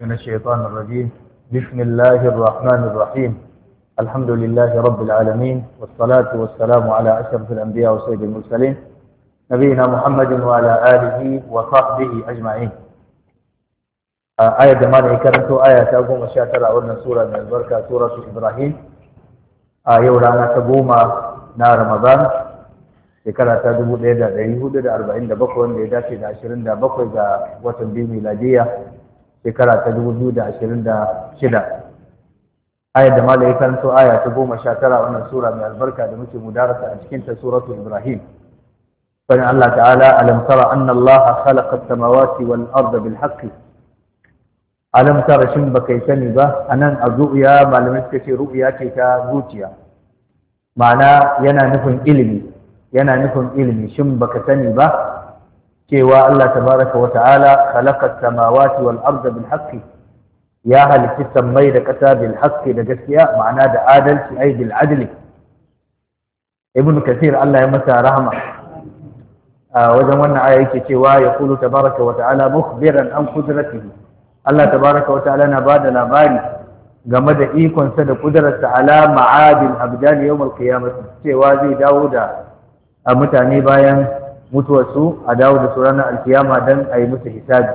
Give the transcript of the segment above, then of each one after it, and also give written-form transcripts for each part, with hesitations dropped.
من الشيطان الرجيم. بسم الله الرحمن الرحيم. الحمد لله رب العالمين، والصلاة والسلام على أشرف الأنبياء وسيد المرسلين نبينا محمد وعلى آله وصحبه أجمعين. آية جمال كرمت آية تقوم الشاترة أولنا سورة من البركة سورة إبراهيم. يولانا تقوم نار رمضان shekara ta 1447 wanda ya dace da 27 ga watan biyu miladiya shekara ta 2026. Ayar da malai karanto aya ta 19 wannan sura mai albarka da muke mudarasa a cikin ta suratul Ibrahim. Fani Allah ta'ala alam tara anna Allah khalaqa as-samawati wal arda bil haqqi. Alam tara shin baka sani ba anan a ru'ya malamai suka ce ru'ya ce ta zuciya. Ma'ana yana nufin ilimi shin baka sani ba cewa Allah tabaraka wa ta'ala khalaqa as-samawati wal arda bil haqqi, ya halitta sammai da kasa bil haqqi da gaskiya, ma'ana da adalci ai bil adli. Ibn Kathir Allah ya masa rahama wajen wannan aya yake cewa yaqulu tabaraka wa ta'ala mukhbiran an qudratihi. Allah tabaraka wa ta'ala na bada labari game da ikonsa da kudararsa ala ma'adil abdal yawm al-qiyamah, cewa zai dawo da a mutane bayan mutuwarsu a dawo da su ranar alkiyama don a yi musu hisabi.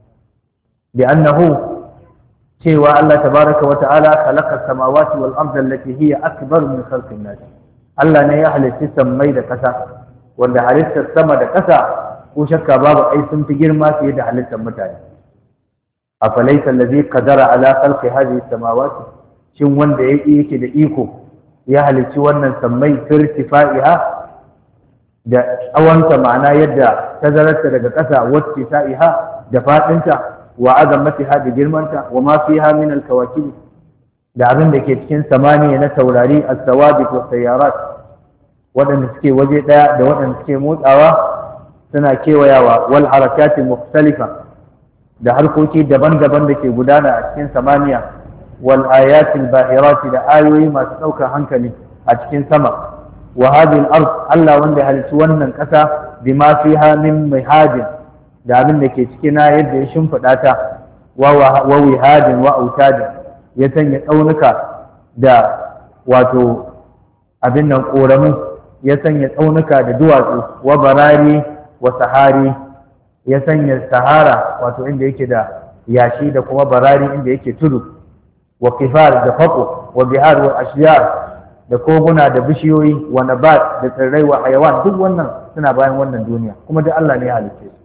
bi annahu cewa Allah tabaraka wa ta'ala khalaqa samawati wal arda allati hiya akbar min khalqin nas. Allah ne ya halitta sammai da kasa, wanda halittar sama da kasa ko shakka babu ai sun fi girma fiye da halittar mutane. afalaysa allazi qadara ala khalqi hadhihi samawati, shin wanda yake da iko ya halicci wannan sammai firtifa'iha da tsawonta, ma'ana yadda tazararta daga ƙasa wacce sa'iha da faɗinta, wa azamatiha da girmanta, wa ma fiha min al-kawakib, da abin da ke cikin samaniya na taurari as-sawabit wa sayyarat, waɗanda suke waje ɗaya da waɗanda suke motsawa suna kewayawa, wal harakati mukhtalifa, da harkoki daban-daban da ke gudana a cikin samaniya, wal ayatil bahirati, da ayoyi masu ɗaukar hankali a cikin sama. wa hadhihi al-ard, Allah wanda halitta wannan ƙasa bima fiha min mihajin, da abin da ke cikin yadda ya shimfiɗa ta, wa wihadin wa autadin, ya sanya tsaunuka da wato abin nan ƙoramu, ya sanya tsaunuka da duwatsu, wa barari wa sahari, ya sanya sahara wato inda yake da yashi, da kuma barari inda yake tudu, wa qifar da faqo, wa bihar wa ashjar, da koguna da bishiyoyi, wa nabat da tsirrai, wa hayawan, duk wannan suna bayan wannan duniya, kuma duk Allah ne ya halicce su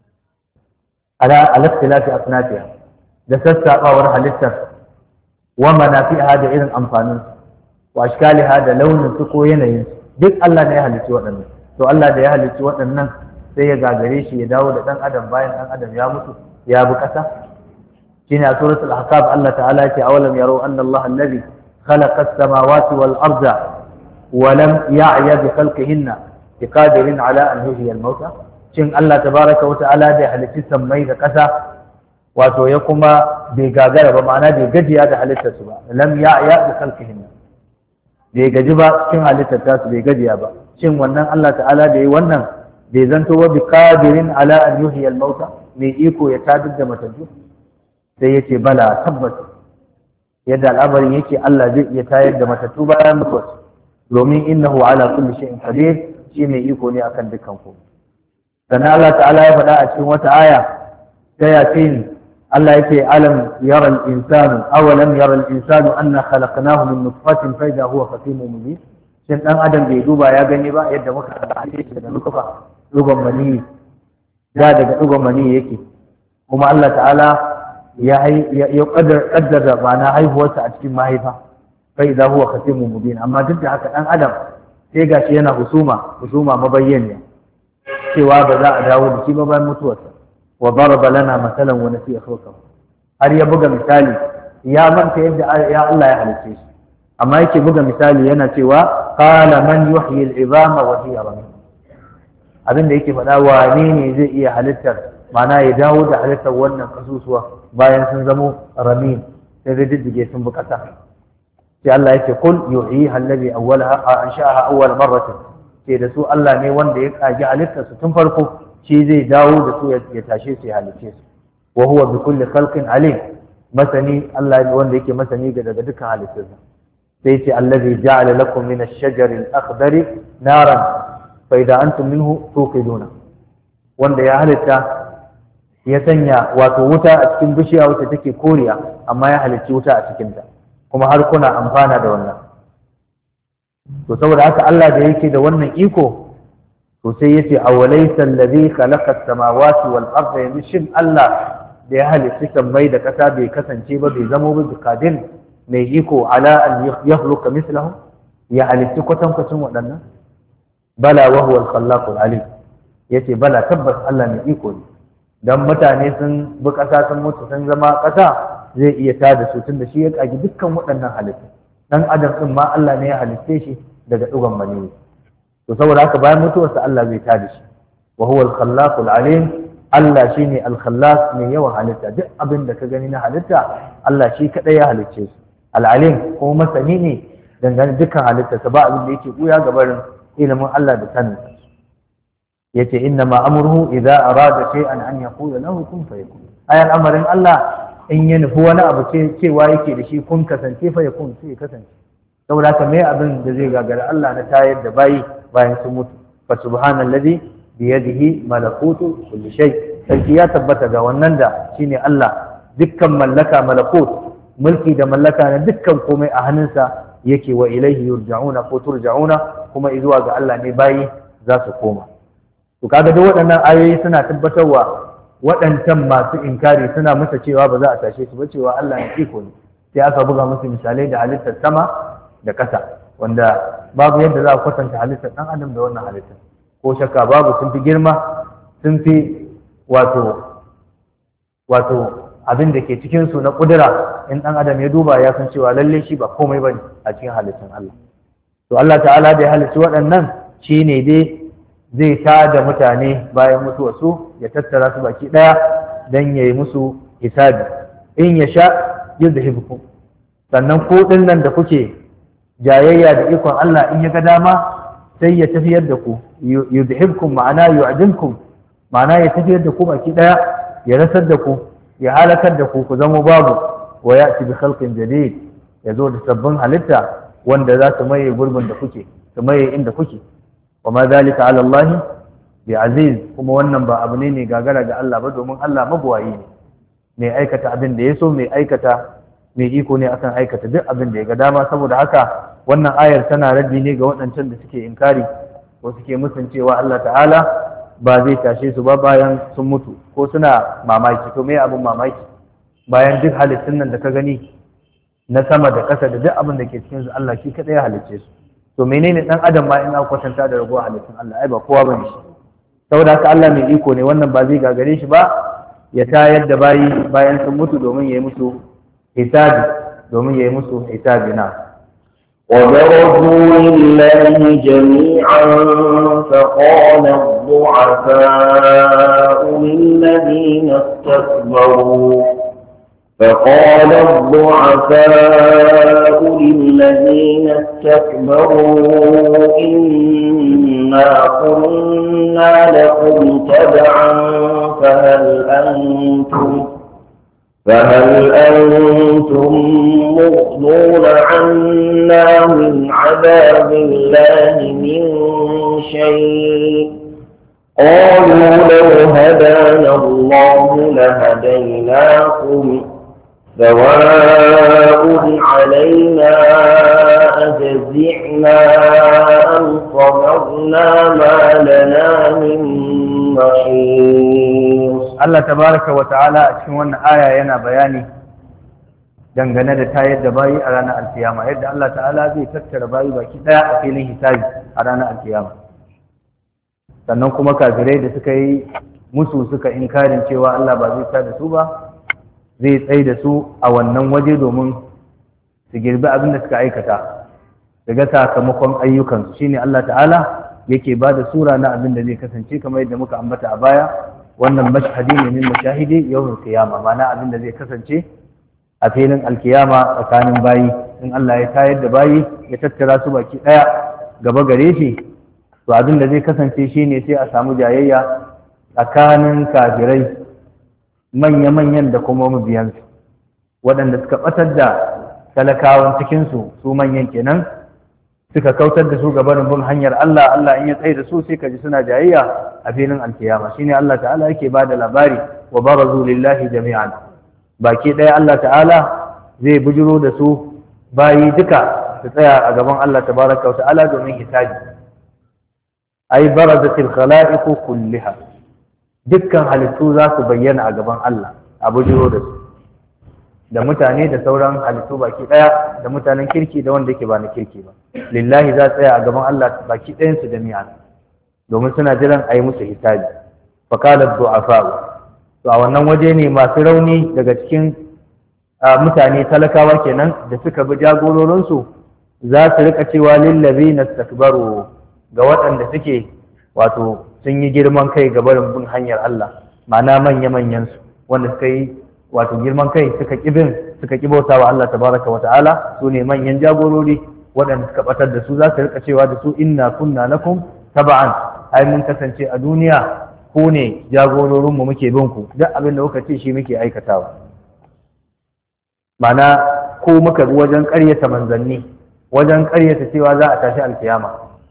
ala al-ikhtilafi asnafiha, da sassabawar halittar, wa manafi'a da irin amfanin su, wa ashkaliha da launin su ko yanayin su, duk Allah ne ya halicce waɗannan. To Allah da ya halicce waɗannan sai ya gagare shi ya dawo da ɗan adam bayan ɗan adam ya mutu ya bi ƙasa. Shine a suratul ahqaf Allah ta'ala ya ce awalam yarau anna Allah alladhi خلق السماوات والأرض ولم يعي بخلقهن بقادر على أن يحيي الموتى. shin Allah tabaraka wa ta'ala da halitta sammai da ƙasa wato ya kuma bai gagara ba, ma'ana bai gajiya da halittar su ba, lam ya'ya bi khalqihinna, bai gaji ba cikin halittar ta su, bai gajiya ba. Shin wannan Allah ta'ala da yi wannan bai zanto wa bi qadirin ala an yuhyi al-mauta, mai iko ya tadar da matattu? Sai yace bala, tabbata yadda al'amarin yake Allah zai iya tayar da matattu bayan mutuwa, domin innahu ala kulli shay'in qadir, shi mai iko ne akan dukkan komai. Sannan Allah ta'ala ya faɗa a cikin wata aya ta Yasin, Allah yake alam yara al-insanu awalam yara al-insanu anna khalaqnahu min nutfatin fa idha huwa khatimun mubin. Shin dan adam bai duba ya gani ba yadda muka halice shi daga nutfa, dugon mani, da daga dugon mani yake, kuma Allah ta'ala ya kaddara ma'ana haihuwarsa a cikin mahaifa, fa idza huwa khatimun mubin. Amma duk da haka dan adam sai gashi yana husuma mabayyaniya cewa ba za a dawo da shi ba bayan mutuwarsa. wa daraba lana masalan wa nasiya khalqahu, har ya buga misali, ya manta yadda ya Allah ya halice shi, amma yake buga misali yana cewa qala man yuhyi al-'idama wa hiya ramim. abin da yake faɗa, wane ne zai iya halittar, ma'ana ya dawo da halittar wannan kasusuwa bayan sun zamo ramin, sai da diddige sun bi ƙasa. sai Allah yake kul yuhyiha alladhi ansha'aha awwal marratin, sai da su Allah ne wanda ya kage halittar su tun farko, shi zai dawo da su ya tashe su ya halice su. wa huwa bi kulli khalqin alim, masani Allah wanda yake masani daga dukkan halittunsa sai ce allazi ja'ala lakum min ash-shajari al-akhdari naran fa idza antum minhu tuqiduna wanda ya halitta ya sanya wato wuta a cikin bishiya wacce take koriya amma ya halicci wuta a cikin ta kuma har kuna amfana da wannan to saboda haka Allah da yake da wannan iko to sai yace awalaysa allazi khalaqa as-samawati wal arda yamshin Allah da ya halitta sammai da kasa bai kasance ba bai zamo ba qadir mai iko ala an yakhluqa mithlahu ya halitta kwatankwacin waɗannan bala wa huwa al-khallaq al-alim yace bala tabbas Allah mai iko ne dan mutane sun bi kasa sun mutu sun zama kasa zai iya tada su tunda shi ya kagi dukkan waɗannan halittu dan adam din ma Allah ne ya halitte shi daga dugan maniyyi to saboda haka bayan mutuwarsa Allah zai tada shi wa huwa al-khallaq al-alim Allah shine al-khallaq mai yawan halitta duk abin da ka gani na halitta Allah shi kadai ya halicce su al-alim kuma masani ne dangane dukkan halittarsa ba abin da yake buya gabarin ilimin Allah da sanin yace inna ma amruhu idza arada shay'an an yaqula lahu kun fayakun ayan amarin Allah in ya nufi wani abu cewa yake da shi kun kasance fa yakun sai kasance saboda haka me abin da zai gagara Allah na tayar da bayi bayan sun mutu fa subhanallazi bi yadihi malakutu kulli shay sarki ya tabbata ga wannan da shine Allah dukkan mallaka malakut mulki da mallaka na dukkan komai a hannunsa yake wa ilaihi yurja'una ko turja'una kuma zuwa ga Allah ne bayi za su koma to kaga duk waɗannan ayoyi suna tabbatarwa waɗancan masu inkari suna musa cewa ba za a tashe su ba cewa Allah ya iko ne sai aka buga musu misalai da halittar sama da ƙasa wanda babu yadda za a kwatanta halittar ɗan adam da wannan halittar ko shakka babu sun fi girma sun fi wato abin da ke cikinsu na ƙudura in ɗan adam ya duba ya san cewa lalle shi ba komai ba ne a cikin halittun Allah to Allah ta'ala da ya halittu waɗannan shi ne dai zai tada mutane bayan mutuwarsu ya tattara su baki ɗaya don ya yi musu hisabi in ya sha yudhibkum sannan ku ɗin nan da kuke jayayya da ikon Allah in ya ga dama sai ya tafiyar da ku yudhibkum ma'ana yu'dimkum ma'ana ya tafiyar da ku baki ɗaya ya rasar da ku ya halakar da ku ku zama babu wa ya'ti bi khalqin jadid ya zo da sabbin halitta wanda za su maye gurbin da kuke su maye inda kuke wa ma zalika ala Allah bi aziz kuma wannan ba abu ne gagara ga Allah ba domin Allah mabuwayi ne mai aikata abin da ya so mai iko ne akan aikata duk abin da ya ga dama saboda haka wannan ayar tana raddi ne ga waɗancan da suke inkari ko suke musun cewa Allah ta'ala ba zai tashe su ba bayan sun mutu ko suna mamaki to me abin mamaki bayan duk halittun nan da ka gani na sama da ƙasa da duk abin da ke cikin su Allah shi kadai ya halicce su to menene dan adam ma in aka kwatanta da rabuwar halittun Allah ai ba kowa bane shi saboda haka Allah mai iko ne wannan ba zai gagare shi ba ya tayar da bayi bayan sun mutu domin ya yi musu hisabi na وبرزوا لله جميعا فقال الضعفاء للذين استكبروا إنا كنا لكم تبعا فهل أنتم مغنون عنا من عذاب الله من شيء قالوا لو هدانا الله لهديناكم سواء علينا أجزعنا أم صبرنا ما لنا من محيص. الله تبارك وتعالى أشهد أن آية ينا بياني dangane da tayar da bayi a ranar alkiyama yadda Allah ta'ala zai tattara bayi baki daya a filin hisabi a ranar alkiyama sannan kuma kafirai da suka yi musu suka inkarin cewa Allah ba zai tada su ba zai tsaye da su a wannan waje domin su girbi abin da suka aikata daga sakamakon ayyukansu shine Allah ta'ala yake ba da sura na abin da zai kasance kamar yadda muka ambata a baya wannan mashhadi ne min mashahidi yawmul qiyama ma'ana abin da zai kasance a filin alkiyama tsakanin bayi in Allah ya tayar da bayi ya tattara su baki daya gaba gare shi to abin da zai kasance shine sai a samu jayayya tsakanin kafirai manya-manyan da kuma mabiyansu waɗanda suka batar da talakawan cikin su manyan kenan suka kautar da su gabanin bin hanyar Allah. Allah in ya tsaye da su sai ka ji suna jayayya a filin alkiyama. Shine Allah ta'ala yake ba da labari wa barazu lillahi jami'an, baki ɗaya Allah ta'ala zai bujiro da su bayi duka su tsaya a gaban Allah tabaraka wa ta'ala domin hisabi. Ai barazatil khala'iqu kulliha, dukkan halittu za su bayyana a gaban Allah a bujiro da su, da mutane da sauran halittu baki daya, da mutanen kirki da wanda yake ba na kirki ba. Lillahi za tsaya a gaban Allah baki ɗayan su jami'an, domin suna jiran a yi musu hisabi. Faqala du'afa, to a wannan waje ne masu rauni daga cikin mutane talakawa kenan da suka bi jagororinsu za su rika cewa lillazina istakbaru, ga waɗanda suke wato sun yi girman kai ga barin bin hanyar Allah, ma'ana manya-manyan su wanda suka yi wato girman kai suka ƙi bauta wa Allah tabaraka wa ta'ala, su ne manyan jagorori waɗanda suka batar da su za su rika cewa da su inna kunna lakum taba'an, ai mun kasance a duniya ku ne jagororin mu muke bin ku, duk abin da kuka ce shi muke aikatawa. Ma'ana ko muka bi wajen ƙaryata manzanni, wajen ƙaryata cewa za a tashi alkiyama,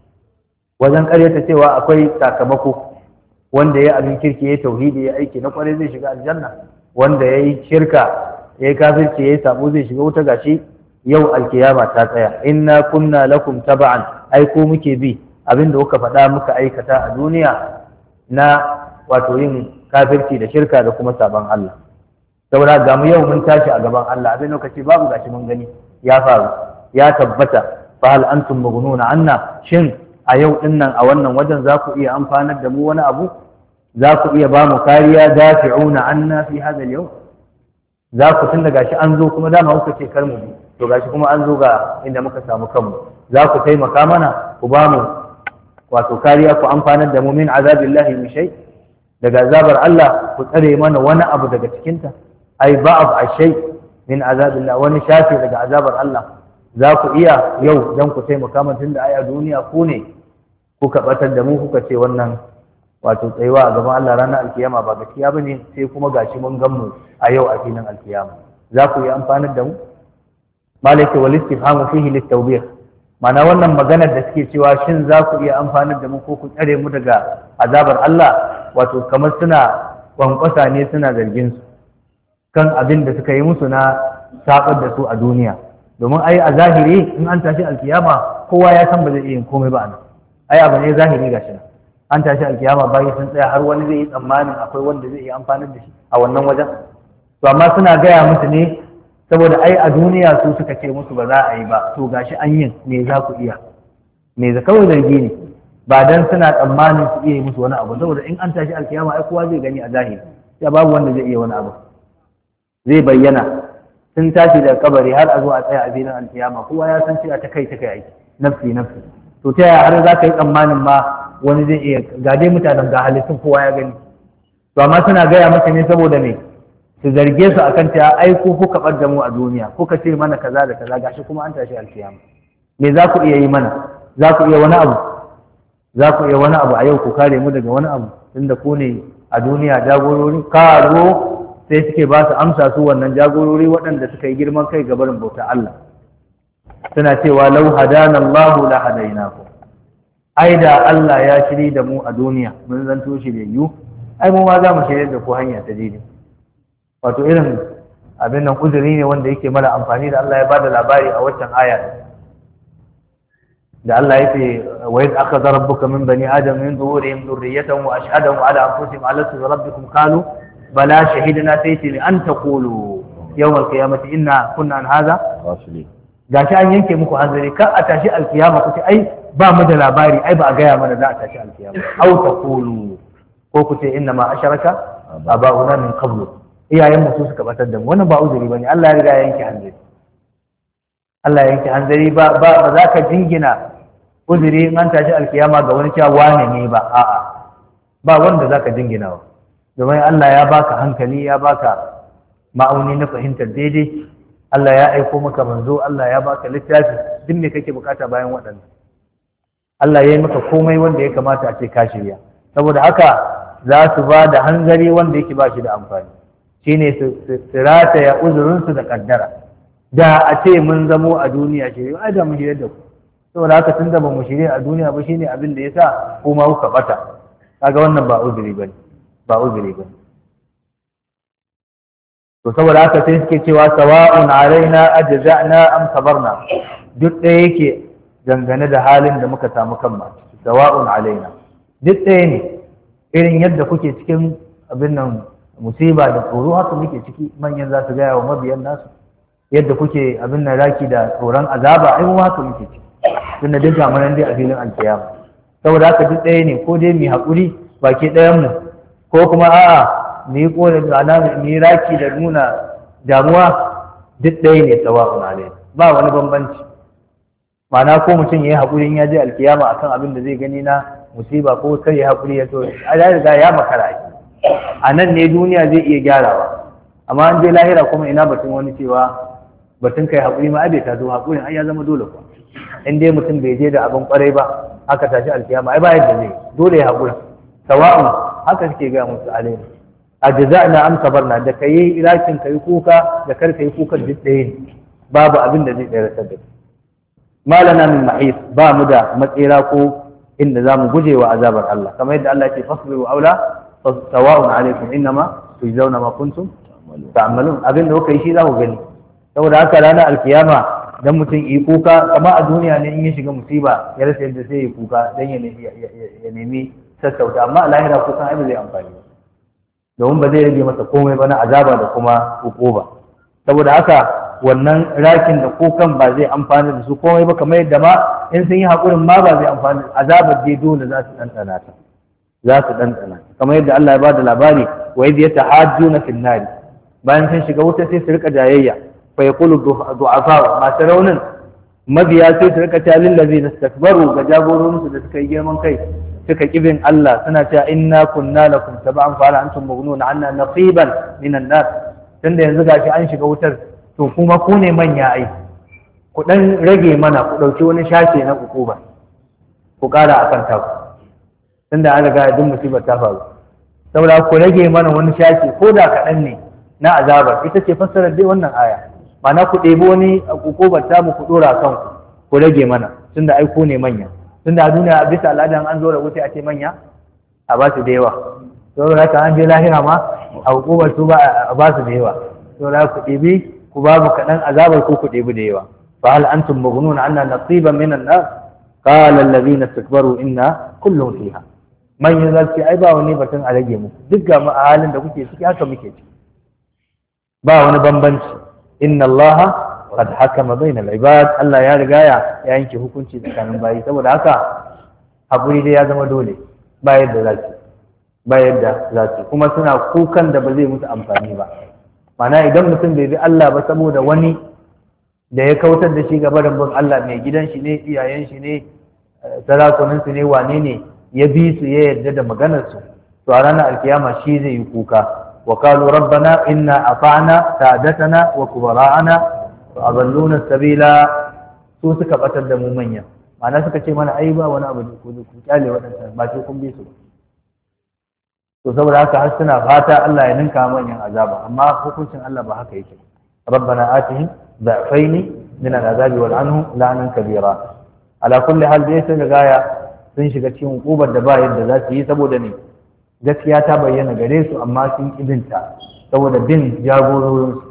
wajen ƙaryata cewa akwai sakamako, wanda ya abin kirki ya tauhidi ya aiki na kwarai zai shiga aljanna, wanda ya yi shirka ya yi kafirci ya yi sabo zai shiga wuta. Gashi yau alkiyama ta tsaya, inna kunna lakum taba'an, ai ko muke bi abin da kuka faɗa muka aikata a duniya na wato yin kafirci da shirka da kuma sabon Allah. Saboda ga mu yau mun tashi a gaban Allah, abin da kace babu gashi mun gani ya faru ya tabbata. Fa hal antum mughnuna anna, shin a yau din nan a wannan wajen za ku iya amfanar da mu wani abu, za ku iya ba mu kariya, dafi'una anna fi hadha al-yawm, za ku tun da gashi an zo kuma dama kuka ce kar mu bi, to gashi kuma an zo ga inda muka samu kanmu, za ku taimaka mana ku ba mu wato kariya, ku amfanar da mu min azabillahi min shay, daga azabar Allah ku tsare mana wani abu daga cikinta, ai ba'd ashay min azabillah, wani shafi daga azabar Allah za ku iya yau dan ku taimaka mana, tunda ai a duniya ku ne kuka batar da mu, kuka ce wannan wato tsayuwa a gaban Allah ranar alkiyama ba gaskiya bane, sai kuma gashi mun gan mu a yau a filin alkiyama, za ku iya amfanar da mu. Malaka wal istifhamu fihi litawbih, mana wannan maganar da suke cewa shin za ku iya amfanar da mu ko ku tsare mu daga azabar Allah, wato kamar suna kwankwasa ne, suna zargin su kan abin da suka yi musu na sabar da su a duniya. Domin ai a zahiri in an tashi alkiyama kowa ya san ba zai iya yin komai ba nan, ai abu ne zahiri gashi nan an tashi alkiyama bayan sun tsaya, har wani zai yi tsammanin akwai wanda zai iya amfanar da shi a wannan wajen. To amma suna gaya musu ne saboda ai a duniya su suka ce musu ba za a yi ba, to gashi an yin me za ku iya, me za kawai zargi ne, ba dan suna tsammanin su iya yi musu wani abu, saboda in an tashi alkiyama ai kowa zai gani a zahiri, ya babu wanda zai iya wani abu, zai bayyana. Sun tashi daga kabari har a zo a tsaya a filin alkiyama, kowa ya san cewa ta kai aiki, nafsi nafsi. To ta yaya har za ka yi tsammanin ma wani zai iya, ga dai mutanen ga halittun kowa ya gani. To amma suna gaya masa ne saboda me, su zarge su akan ta ai ko kuka bar da mu a duniya, kuka ce mana kaza da kaza, gashi kuma an tashi alkiyama, me za ku iya yi mana, za ku iya wani abu, za ku iya wani abu a yau ku kare mu daga wani abu, tunda ku ne a duniya jagorori. Karo sai suke ba su amsa, su wannan jagorori waɗanda suka yi girman kai ga barin bauta Allah, suna cewa lau hadana Allahu la hadainakum, ai da Allah ya shiri da mu a duniya mun zanto shiryayyu, ai mu ma za mu shirye da ku hanya ta daidai. Wato irin abin nan uzuri ne wanda yake mara amfani da Allah ya bada labari a waccan aya da Allah ya ce wa idh akhadha rabbuka min bani adam min zuhurihim dhurriyyatahum wa ashhadahum ala anfusihim alastu bi rabbikum qalu bala shahidna sayti an taqulu yawm al-qiyamati inna kunna an hadha ghafilin. Gashi an yanke muku hanzari kar a tashi alkiyama ku ce ai ba mu da labari, ai ba a gaya mana za a tashi alkiyama, au taqulu, ko ku ce inna ma asharaka aba'una min qablu, iyayen mu su suka batar da mu. Wannan ba uzuri bane, Allah ya riga ya yanke hanzari, Allah ya yanke hanzari. Ba za ka jingina uzuri in an tashi alkiyama ga wani cewa wane ne ba, a'a, ba wanda za ka jingina wa, domin Allah ya baka hankali, ya baka ma'auni na fahimtar daidai, Allah ya aiko maka manzo, Allah ya baka littafi, duk me kake bukata bayan waɗannan? Allah ya yi maka komai wanda ya kamata a ce ka shirya. Saboda haka za su ba da hanzari wanda yake ba shi da amfani. shine su rataya uzurinsu da kaddara. Da a ce mun zamo a duniya shirye ai da mu shirye da ku, saboda haka tunda ba mu shirye a duniya ba shine abin da yasa kuma kuka bata. Kaga wannan ba uzuri bane, ba uzuri bane. To saboda haka sai suke cewa sawa'un alaina ajza'na am sabarna, duk ɗaya yake dangane da halin da muka samu kanmu. Sawa'un alaina, duk ɗaya ne, irin yadda kuke cikin abin nan musiba da tsoro haka muke ciki. Manyan za su gaya wa mabiyan nasu yadda kuke abin nan raki da tsoron azaba, ai mu haka muke ciki, tunda duk ga mun dai a filin alkiyama. Saboda haka duk ɗaya ne, ko dai mu haƙuri baki ɗayan mu, ko kuma a'a mu yi ƙorafi mu yi raki da nuna damuwa, duk ɗaya ne sawa'un alaina, ba wani bambanci. ma'ana ko mutum ya yi haƙuri in ya je alkiyama akan abin da zai gani na musiba, ko kai ya haƙuri ya to ya riga ya makara. A nan ne duniya zai iya gyarawa, amma an je lahira kuma ina batun wani cewa batun kai haƙuri ma bai ta zo haƙurin ai ya zama dole kuwa. In dai mutum bai je da abin ƙwarai ba aka tashi alkiyama ai ba yadda zai dole ya haƙura. Sawa'un haka suke gaya musu alaina ajza'na am sabarna, da kai irakin kai kuka da kar kai kuka duk ɗaya ne, babu abin da zai tsayar da kai. Malana min mahis, ba mu da matsira ko inda za mu guje wa azabar Allah, kamar yadda Allah ce fasbiru aula sawa'un alaikum innama tujzauna ma kuntum ta'malun, abin da kuka yi shi za ku gani. Saboda haka ranar alkiyama dan mutum yi kuka, kama a duniya ne in ya shiga musiba ya rasa yadda sai ya kuka dan ya nemi sassauta, amma a lahira kukan ai ba zai amfani ba, domin ba zai rage masa komai ba na azaba da kuma hukuma. Saboda haka wannan rakin da kukan ba zai amfani da su komai ba, kamar yadda ma in sun yi haƙurin ma ba zai amfani, azabar dai dole za su ɗanɗana ta, za su ɗanɗana, kamar yadda Allah ya ba da labari wa idh yatahajjuna fin nari, bayan sun shiga wuta sai su rika jayayya, fa yaqulu du'afa, masu raunin mabiya sai su rika ta lil ladina istakbaru, ga jagororinsu da suka yi girman kai suka kibin Allah, suna cewa inna kunna lakum tab'an fa antum mughnuna 'anna naqiban minan nar, tunda yanzu gashi an shiga wutar to kuma ku ne manya ai, ku dan rage mana, ku dauki wani shashe na ukuba ku kara akan taku, tunda an riga duk musibar ta faru, saboda ku rage mana wani shashe ko da kaɗan ne na azabar. Ita ce fassarar dai wannan aya, ma'ana ku ɗebi wani ukubar ta mu ku dora kanku, ku rage mana, tunda ai ku ne manya. Tunda a duniya bisa al'adan an zo da wuce a ce manya a ba su da yawa, saboda haka an je lahira ma a hukumar su ba a ba su da yawa, saboda ku ɗebi ku babu kaɗan azabar ko ku ɗebi da yawa. fa hal antum mughnuna anna nasiban min an-nar qala alladhina istakbaru inna kullun fiha. Manyan za su ce ai ba wani batun a rage muku, duk ga a halin da kuke ciki haka muke ciki, ba wani bambanci. inna allaha qad hakama bainal ibad, Allah ya riga ya yanke hukunci tsakanin bayi, saboda haka hakuri dai ya zama dole, ba yadda za su kuma suna kukan da ba zai musu amfani ba. Mana idan mutum bai bi Allah ba saboda wani da ya kautar da shi gaba da bin Allah, mai gidan shi ne, iyayen shi ne, sarakunan su ne, wane ne ya bi su ya yarda da maganar su, to a ranar alkiyama shi zai yi kuka. wa qalu rabbana inna ata'na sadatana wa kubara'ana wa adalluna sabila, su suka batar da mu manya, ma'ana suka ce mana ai ba wani abu ku kyale waɗannan ba sai kun bi su. to saboda haka har suna fata Allah ya ninka manyan azaba, amma hukuncin Allah ba haka yake. rabbana atihim da'faini min al'azabi wal anhu la'nan kabira. ala kulli hal dai sun gaya sun shiga cikin hukubar da ba yadda za su yi, saboda ne gaskiya ta bayyana gare su amma sun kidinta saboda bin jagororinsu.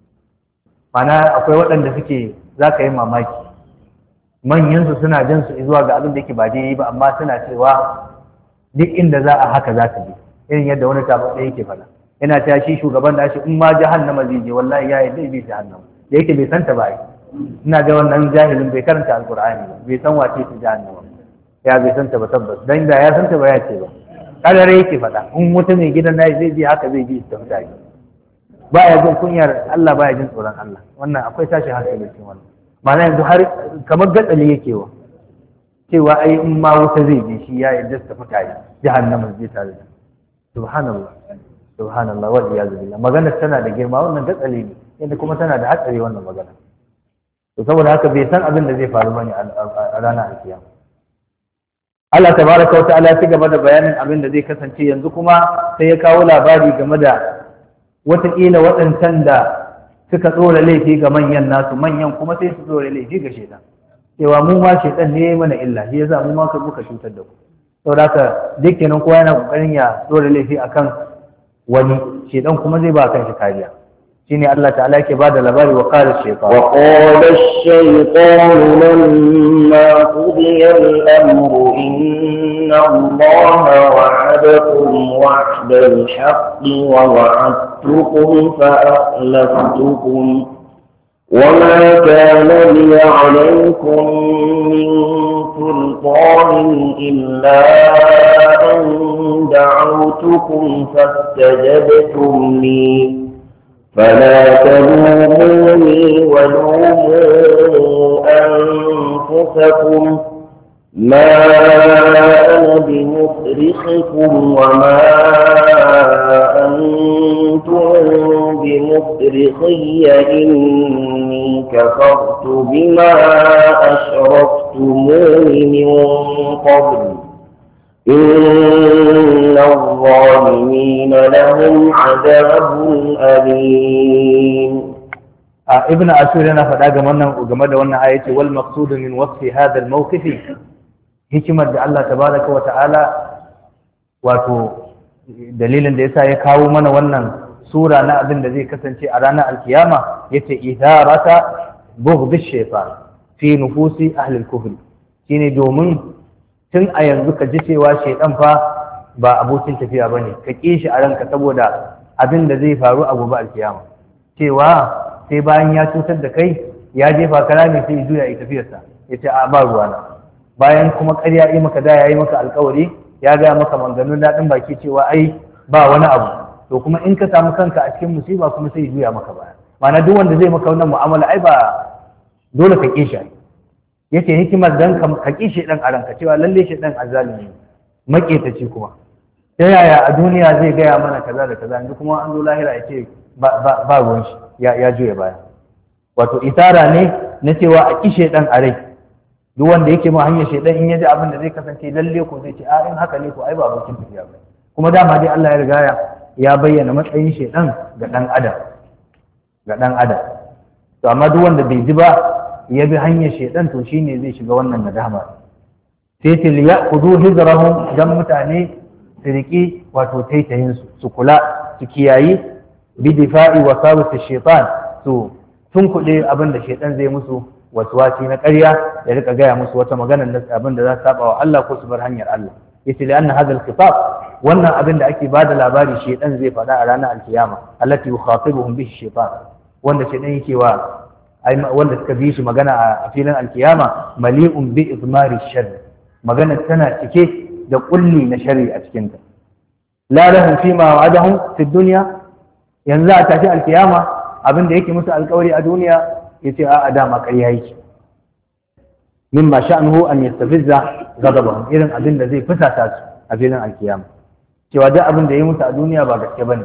Mana akwai waɗanda suke za ka yi mamaki, manyansu suna jan su zuwa ga abin da yake ba daidai ba, amma suna cewa duk inda za a haka za ta bi, irin yadda wani taɓa ɗaya yake faɗa, yana ta shi shugaban da shi in ma jahannama zai je wallahi ya yi zai bi jahannama, da yake bai santa ba. Ina ga wannan jahilin bai karanta alkur'ani ba, bai san wace ce jahannama, ya bai santa ba tabbas, dan da ya santa ba ya ce ba, kadare yake faɗa in mutum mai gidan nashi zai je haka zai bi ta mutane, baya jin kunyar Allah, baya jin tsoron Allah. Wannan akwai tashi hankali cikin wannan. Ma'ana yanzu har kamar gatsali yake wa cewa ai in ma wuta zai je shi ya yarda ta mutane jahannama zai tare da. Subhanallah, subhanallah, wa iyyazu billah. Magana tana da girma, wannan gatsali ne, yadda kuma tana da hatsari wannan magana. To saboda haka bai san abin da zai faru bane a ranar alkiyama. Allah tabaraka wa ta'ala ya ci gaba da bayanin abin da zai kasance yanzu, kuma sai ya kawo labari game da wataƙila waɗancan da suka tsora laifi ga manyan nasu, manyan kuma sai su tsora laifi ga shaitan, cewa mu ma shaitan ne mana illa, shi yasa mu ma muka cutar da ku. saboda haka duk kenan kowa yana kokarin ya tsora laifi akan wani, shaitan kuma zai ba kan shi kariya. shine Allah ta'ala yake bada labari wa qala ash-shaytan lamma qudiya al-amru inna Allaha wa'adakum wa'da al-haqqi wa wa'adtukum fa akhlaftukum وما كان لي عليكم من سلطان إلا أن دعوتكم فاستجبتم لي فلا تلوموني ولوموا أنفسكم ما أنا بمصرخكم وما أنتم بمصرخي إني كفرت بما أشركتمون من قبل إن الظالمين لهم عذاب أليم. ابن عاشور yana faɗa game da wannan ayati wal maqsud min wasfi hadha al mawqif, hikimar da Allah tabaraka wa ta'ala wato dalilin da yasa ya kawo mana wannan sura na abin da zai kasance a ranar alkiyama yace idarata bughd ash-shaytan fi nufusi ahli al-kufr, shine domin tun a yanzu ka ji cewa shaytan fa ba abokin tafiya bane, ka ƙi shi a ranka saboda abin da zai faru a gobe alkiyama, cewa sai bayan ya cutar da kai ya jefa ka rami sai ya juya ya tafiyarsa ya ce a ba ruwana, bayan kuma ƙarya yi maka da ya yi maka alkawari ya gaya maka maganganun daɗin baki cewa ai ba wani abu, to kuma in ka samu kanka a cikin musiba kuma sai ya juya maka baya. Ma'ana duk wanda zai maka wannan mu'amala ai ba dole ka ƙi shi, yace hikimar dan ka ƙi shi dan a ranka cewa lalle shi dan azzalimi maƙetaci kuma ta yaya a duniya zai gaya mana kaza da kaza yanzu kuma an zo lahira ya ce ba ruwan shi ya juya baya. Wato isara ne na cewa a ƙi shaidan a rai, duk wanda yake ma hanyar shaidan in ya ji abin da zai kasance lalle ko zai ce a in haka ne ko ai ba abokin tafiya ba. Kuma dama dai Allah ya riga ya bayyana matsayin shaidan ga dan adam, to amma duk wanda bai ji ba ya bi hanyar shaidan to shine zai shiga wannan nadama. sai ce liya kudu hijrahum dan mutane su riƙi wato taitayin su kula su kiyayi bi difa'i wa sawati shaitan, su tunkuɗe abin da shaitan zai musu waswasi na ƙarya ya rika gaya musu wata magana na abin da za su saba wa Allah ko su bar hanyar Allah. yace li anna hadha al-khitab, wannan abin da ake bada labari shaitan zai faɗa a ranar alkiyama allati yukhatibuhum bihi shaitan, wanda shaitan yake wa wanda suka bi shi magana a filin alkiyama mali'un bi izmari sharr, magana tana cike da kulli na sharri a cikinta. la lahum fi ma wa'adahum fi dunya, yanzu a tashi alkiyama abin da yake musu alkawari a duniya yace a dama ƙarya yake. mimma sha'nuhu an yastafizza ghadabahum, irin abin da zai fusata su a filin alkiyama, cewa duk abin da ya musu a duniya ba gaske bane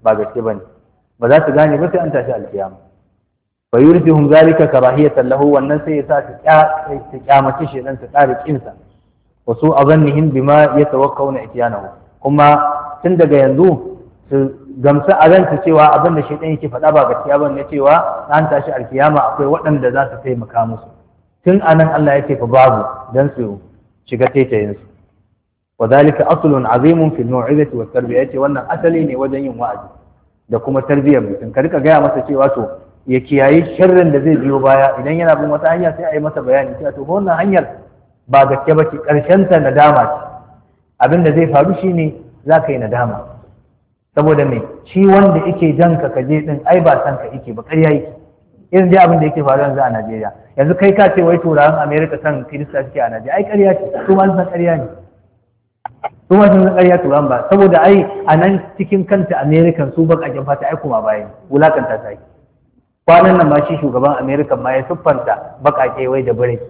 ba za su gane ba sai an tashi alkiyama. fa yurfihum zalika karahiyatan lahu, wannan sai ya sa su kyamace shi dan su ƙara kinsa. wa su azannihim bima yatawakkawna ityanahu, kuma tun daga yanzu su gamsu a ransu cewa abin da shaitan yake faɗa ba gaskiya ba ne, cewa an tashi alkiyama akwai waɗanda za su taimaka musu. tun anan Allah ya ce fa babu dan su shiga taitayin su. wa zalika aslun azimun fil mau'izati wat tarbiyah, yace wannan asali ne wajen yin wa'azi da kuma tarbiyyar mutum. ka rika gaya masa cewa to ya kiyayi sharrin da zai biyo baya idan yana bin wata hanya, sai a yi masa bayani cewa to wannan hanyar ba gaske ba ce, karshen ta nadama ce. abin da zai faru shine za ka yi nadama, saboda me shi wanda yake jan ka kaje din ai ba san ka yake ba, ƙarya yake. irin dai abin da yake faru yanzu a Najeriya, yanzu kai ka ce wai turawan America san Kirista suke a Najeriya, ai ƙarya ce, su ma san ƙarya ne, su ma san ƙarya turawan ba, saboda ai a nan cikin kanta American su baƙaƙen fata ai kuma bayan wulakanta ta yi. kwanan nan ma shi shugaban America ma ya siffanta baƙaƙe wai da bare,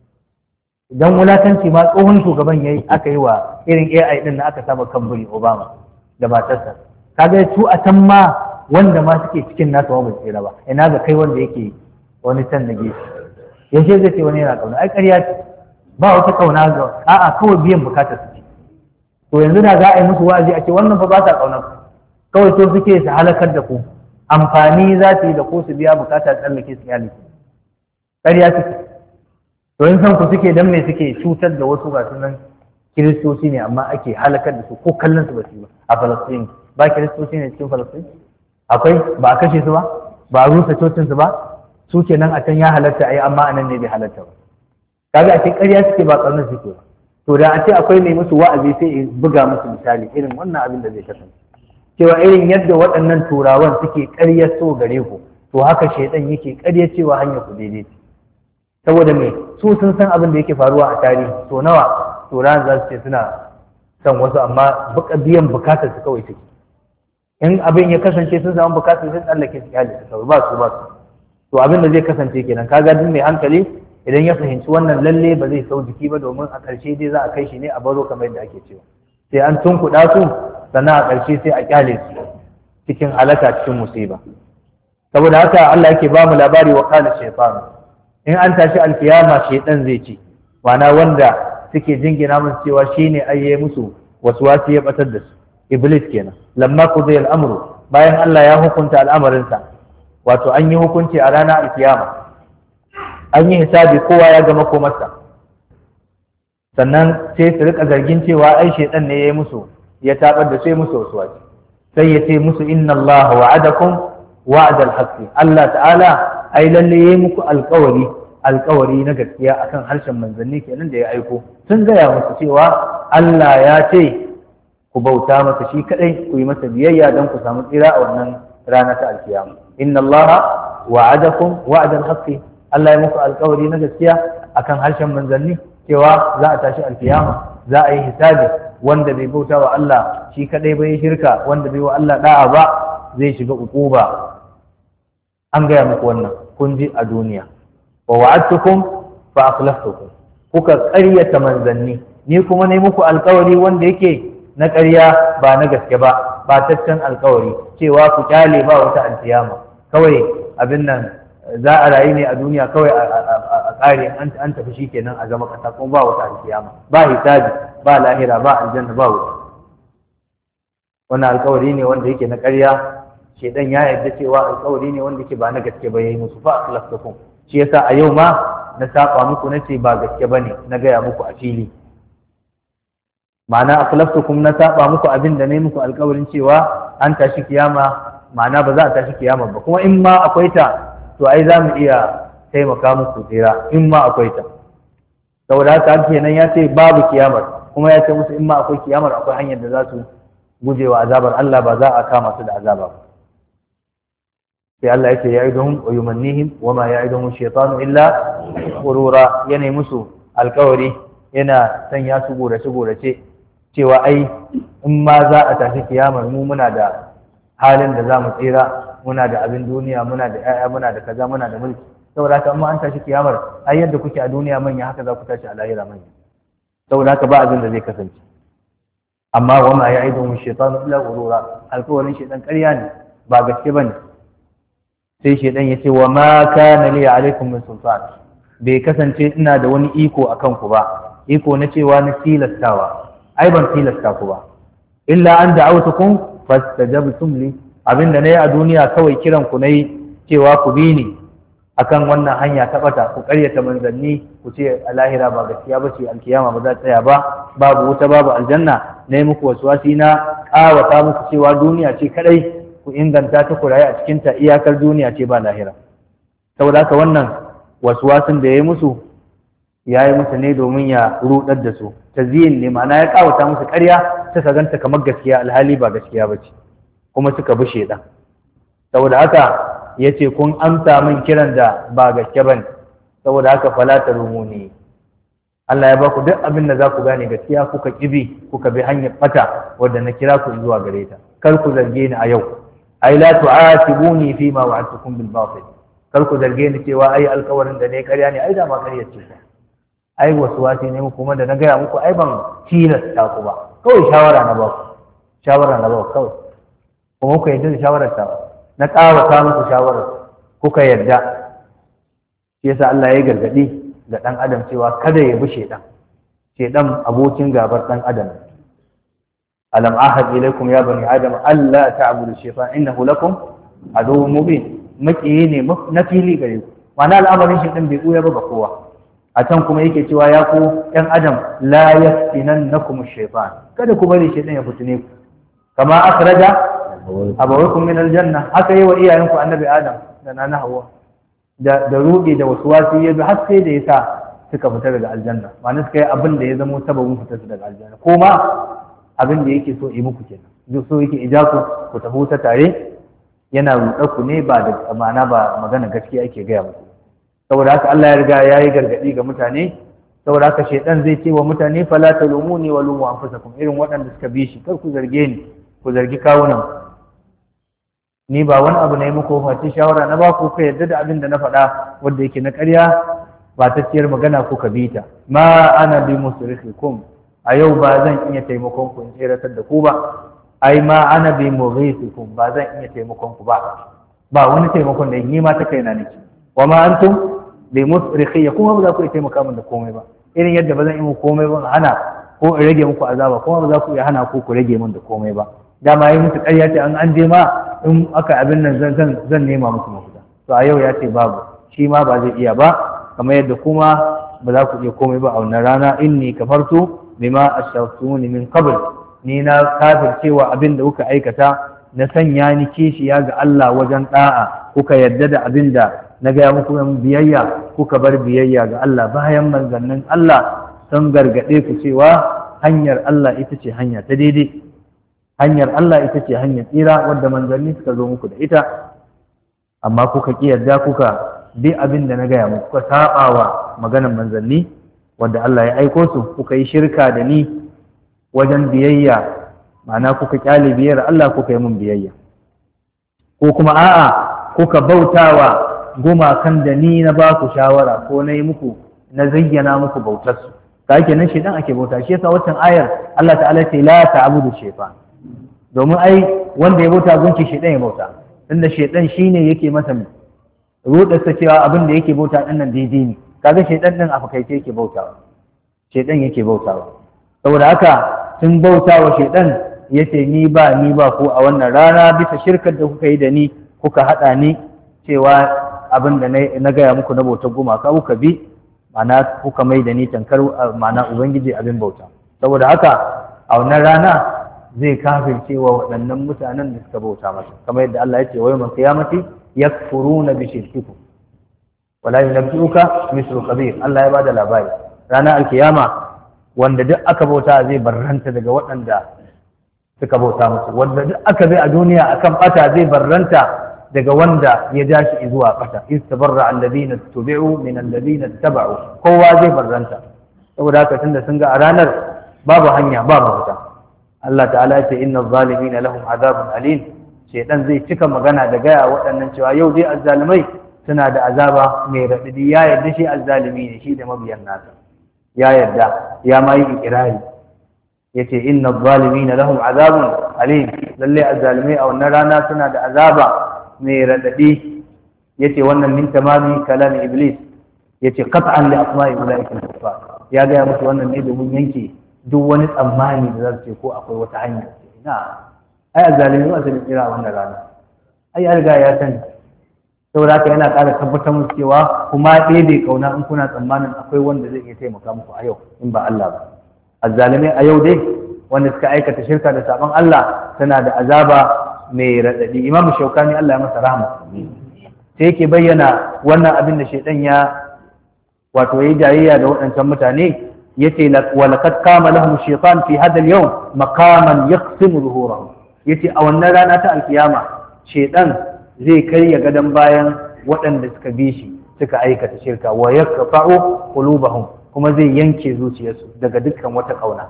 dan wulakanci ma tsohon shugaban yayi aka yi wa irin AI din da aka saba kan buri Obama da matarsa. kaga su a can ma wanda ma suke cikin nasa ba tsira ba, ina ga kai wanda yake wani can da gefe yace zai ce wani yana kauna, ai ƙarya ce, ba wata kauna ga a'a kawai biyan bukatar su ce. to yanzu da za a yi musu wa'azi a ce wannan fa ba sa kauna, kawai so suke su halakar da ku, amfani za su yi da ku su biya bukata tsallake su yali ƙarya suke. to in san ku suke dan me suke cutar da wasu ga sunan kiristoci ne amma ake halakar da su ko kallon su ba su yi ba a Falastin. Ba kiristoci ne cikin Falastin? Akwai, ba a kashe su ba a rusa cocin su ba, su kenan a can ya halatta ai amma anan ne bai halatta ba. Kaga a ce ƙarya suke ba ƙarnar suke ba. To da a ce akwai mai musu wa'azi sai in buga musu misali irin wannan abin da zai kasance cewa irin yadda waɗannan turawan suke ƙarya so gare ku, to haka shaidan yake ƙarya cewa hanyar ku daidai. Saboda me, su sun san abin da yake faruwa a tarihi, to nawa turawan za su ce suna son wasu amma biyan bukatar su kawai take. In abin ya kasance sun samu bukatar sun tsallake su kyale su kawai ba su. To abin da zai kasance kenan, kaga duk mai hankali idan ya fahimci wannan lalle ba zai sau jiki ba, domin a ƙarshe dai za a kai shi ne a baro kamar yadda ake cewa, sai an tunkuɗa su sannan a ƙarshe sai a kyale su cikin halaka cikin musiba. Saboda haka Allah yake ba mu labari wa qala shaytan, in an tashi alkiyama shaytan zai ce, wana wanda suke jingina musu cewa shine ayye musu waswasi ya batar da su, iblis kenan. Lamma qudiya al-amru, bayan Allah ya hukunta al'amarinsa, wato an yi hukunci a ranar alkiyama, an yi hisabi kowa ya ga makomarsa, sannan sai su rika zargin cewa ai shaitan ne ya yi musu, ya tabar da sai musu wasu wasu, sai ya ce musu inna Allah wa'adakum wa'adal haqqi, Allah ta'ala ai lalle yayi muku alƙawari na gaskiya akan harshen manzanni kenan da ya aiko. Sun gaya musu cewa Allah ya ce ku bauta masa shi kadai, ku yi masa biyayya don ku samu tsira a wannan rana ta alkiyama. inna Allah wa'adakum wa'adal haqqi, Allah ya muku alƙawari na gaskiya akan harshen manzanni cewa za a tashi alkiyama, za a yi hisabi, wanda bai bauta wa Allah shi kadai bai shirka, wanda bai wa Allah da'a ba zai shiga uquba. An gaya muku wannan kun ji a duniya. Wa wa'adtukum fa akhlaftukum, kuka ƙaryata manzanni, ni kuma ne muku alƙawari wanda yake na ƙarya ba na gaske ba, bataccen alƙawari cewa ku kyale ba wata alkiyama, kawai abin nan za a rayu ne a duniya kawai a ƙare an tafi shi kenan a zama ƙasa, kuma ba wata alkiyama, ba hisabi, ba lahira, ba aljanna, ba wuta. Wannan alƙawari ne wanda yake na ƙarya, shedan ya yarda cewa alƙawari ne wanda yake ba na gaske ba, yayi musu fa akhlaftukum. Shi yasa a yau ma na saba muku nace ba gaske bane, na gaya muku a fili. Ma'ana akhlaftukum, na saba muku abin da ne muku alƙawarin cewa an tashi kiyama, ma'ana ba za a tashi kiyama ba, kuma in ma akwai ta to ai za mu iya taimaka muku tsira in ma akwai ta. Saboda haka kenan ya ce babu kiyamar, kuma ya ce musu in ma akwai kiyamar akwai hanyar da za su guje wa azabar Allah, ba za a kama su da azaba ba. Sai Allah ya ce ya'iduhum wa yumannihim wa ma ya'iduhum shaytanu illa ghurura, yana musu alƙawari, yana sanya su gorace cewa ai in ma za a tashi kiyamar mu muna da halin da za mu tsira, muna da abin duniya, muna da 'ya'ya, muna da kaza, muna da mulki. Saboda haka amma an tashi kiyamar ai yadda kuke a duniya manya haka za ku tashi a lahira manya. Saboda haka ba abin da zai kasance. Amma wa ma ya'iduhum shaytanu illa ghurura, alƙawarin shaytan ƙarya ne, ba gaske bane. Sai shaytan ya ce wa ma kana li alaikum min sultan, bai kasance ina da wani iko akan ku ba, iko na cewa na tilastawa, ai ban tilasta ku ba. Illa an da'awtukum fastajabtum li, abinda nayi a duniya kawai kiran ku nayi cewa ku bi ni akan wannan hanya ta bata, ku karyata manzanni, ku ce a lahira ba gaskiya ba ce, alkiyama ba za ta tsaya ba, babu wuta babu aljanna, nayi muku waswasi na kawata muku cewa duniya ce kadai ku inganta ta, ku rayu a cikin ta, iyakar duniya ce ba lahira. Saboda haka wannan waswasin da yayi musu ne domin ya rudar da su, tazyin ne, ma'ana ya kawata musu ƙarya ta ganta kamar gaskiya alhali ba gaskiya ba ce, kuma suka bi shedan. Saboda haka ya ce kun amsa min kiran da ba gaske ba ne, saboda haka fala ta rumuni. Allah ya ba ku duk abin da za ku gane gaskiya, kuka kibi, kuka bi hanyar bata wadda na kira ku zuwa gare ta. Kar ku zarge ni a yau, ai la tu'atibuni fi ma wa'adtukum bil batil, kar ku zarge ni cewa ai alƙawarin da ne ƙarya ne, ai da ma ƙarya ce, ai waswasi ne muku, kuma da na gaya muku ai ban tilasta ku ba, kawai shawara na ba ku kawai, kuma ku yarda da shawarar ta, na ƙawata muku shawarar kuka yarda. Shi yasa Allah ya gargadi ga ɗan adam cewa kada ya bi shedan abokin gabar ɗan adam. alam ahad ilaykum ya bani adam alla ta'budu shaytan innahu lakum aduwwun mubin makiyi ne na fili gare ku ma'ana al'amarin shi din bai buya ba ga kowa a can kuma yake cewa ya ku ɗan adam la yaftinannakum shaytan kada ku bari shaytan ya fitine ku kama akhraja abawaykum min aljanna haka yi wa iyayenku annabi adam da nana hawa da ruɗe da waswasi ya bi har sai da yasa suka fita daga aljanna ma'ana suka yi abin da ya zama sababin fitar su daga aljanna ko ma abin da yake so yi muku kenan duk so yake ija ku tafi wuta tare yana ruɗa ku ne ba da ma'ana ba magana gaskiya ake gaya muku saboda haka Allah ya riga ya yi gargaɗi ga mutane saboda haka shaidan zai ce wa mutane fala talumuni wa lumu anfusakum irin waɗanda suka bi shi kar ku zarge ni ku zargi kawunan ni ba wani abu na yi muku face shawara na ba ku ka yarda da abin da na faɗa wanda yake na ƙarya ba ta ciyar magana ku ka bi ta ma ana bi musrikhikum a yau ba zan iya taimakon ku in tseratar da ku ba ai ma ana bi mughithikum ba zan iya taimakon ku ba wani taimakon da ni ma ta kaina nake wa ma antum bi musrikhiyya kuma ba za ku iya taimaka min da komai ba irin yadda ba zan yi muku komai ba hana ko in rage muku azaba kuma ba za ku iya hana ku rage min da komai ba dama yi musu ƙarya ce an je ma in aka abin nan zan nema musu mafita to a yau ya ce babu shi ma ba zai iya ba kamar yadda kuma ba za ku iya komai ba a wannan rana inni kafartu bima ashraktumuni min qabl ni na kafircewa abin da kuka aikata na sanya ni kishiya ga Allah wajen da'a kuka yarda da abin da na gaya muku biyayya kuka bar biyayya ga Allah bayan manzannin Allah sun gargaɗe ku cewa hanyar Allah ita ce hanya ta daidai hanyar Allah ita ce hanyar tsira wadda manzanni suka zo muku da ita amma kuka ki yarda kuka bi abin da na gaya muku kuka saba wa maganar manzanni wadda Allah ya aiko su kuka yi shirka da ni wajen biyayya ma'ana kuka kyale biyayyar Allah kuka yi mun biyayya ko kuma a'a kuka bautawa gumakan da ni na ba ku shawara ko na yi muku na zayyana muku bautar su ka ake nan shedan ake bauta shi yasa wancan ayar Allah ta'ala ce la ta'budu shaytan domin ai wanda ya bauta gunki shedan ya bauta tunda shedan shine yake masa rudarsa cewa abin da yake bauta din nan daidai ne kaga shedan din a fakaice yake bautawa shedan yake bautawa saboda haka sun bautawa shedan yace ni ba ko a wannan rana bisa shirkar da kuka yi da ni kuka hada ni cewa abin da na gaya muku na bautar gumaka kuka bi ma'ana kuka mai da ni tankar ma'ana ubangiji abin bauta saboda haka a wannan rana zai kafirce wa waɗannan mutanen da suka bauta masa kamar yadda Allah ya ce wa yawmal qiyamati yakfuruna bi shirkikum wala yunabbi'uka mithlu khabir Allah ya bada labari ranar alkiyama wanda duk aka bauta zai barranta daga waɗanda suka bauta musu wanda duk aka bi a duniya akan bata zai barranta daga wanda ya dashi zuwa bata istabarra alladhina tubi'u min alladhina taba'u kowa zai barranta saboda haka tunda sun ga a ranar babu hanya ba mafita Allah ta'ala ya ce inna adh-dhalimina lahum adhabun alim shedan zai cika magana da gaya waɗannan cewa yau dai azzalimai suna da azaba mai raɗaɗi ya yarda shi azzalimi ne shi da mabiyan nasa ya yarda ya ma yi ikirari yace inna adh-dhalimina lahum adhabun alim lalle azzalimai a wannan rana suna da azaba mai raɗaɗi yace wannan min tamami kalami iblis yace qat'an li asma'i ulaika al-kuffar ya gaya musu wannan ne domin yanke duk wani tsammani da za su ce ko akwai wata hanya ina ai azzalimi ba su da kira wannan rana ai ya riga ya sani saboda haka yana ƙara tabbatar musu cewa kuma ɗaya bai kauna in kuna tsammanin akwai wanda zai iya taimaka muku a yau in ba Allah ba azzalimi a yau dai wanda suka aikata shirka da sabon Allah tana da azaba mai raɗaɗi Imam Shaukani Allah ya masa rahama sai yake bayyana wannan abin da shaidan ya wato yayi jayayya da waɗancan mutane yace walaqad qama lahum shaytan fi hada al-yawm maqaman yaqsimu zuhurahum yace a wannan rana ta alkiyama shaytan zai karya gadan bayan waɗanda suka bi shi suka aikata shirka wa yaqta'u qulubahum kuma zai yanke zuciyarsu daga dukkan wata kauna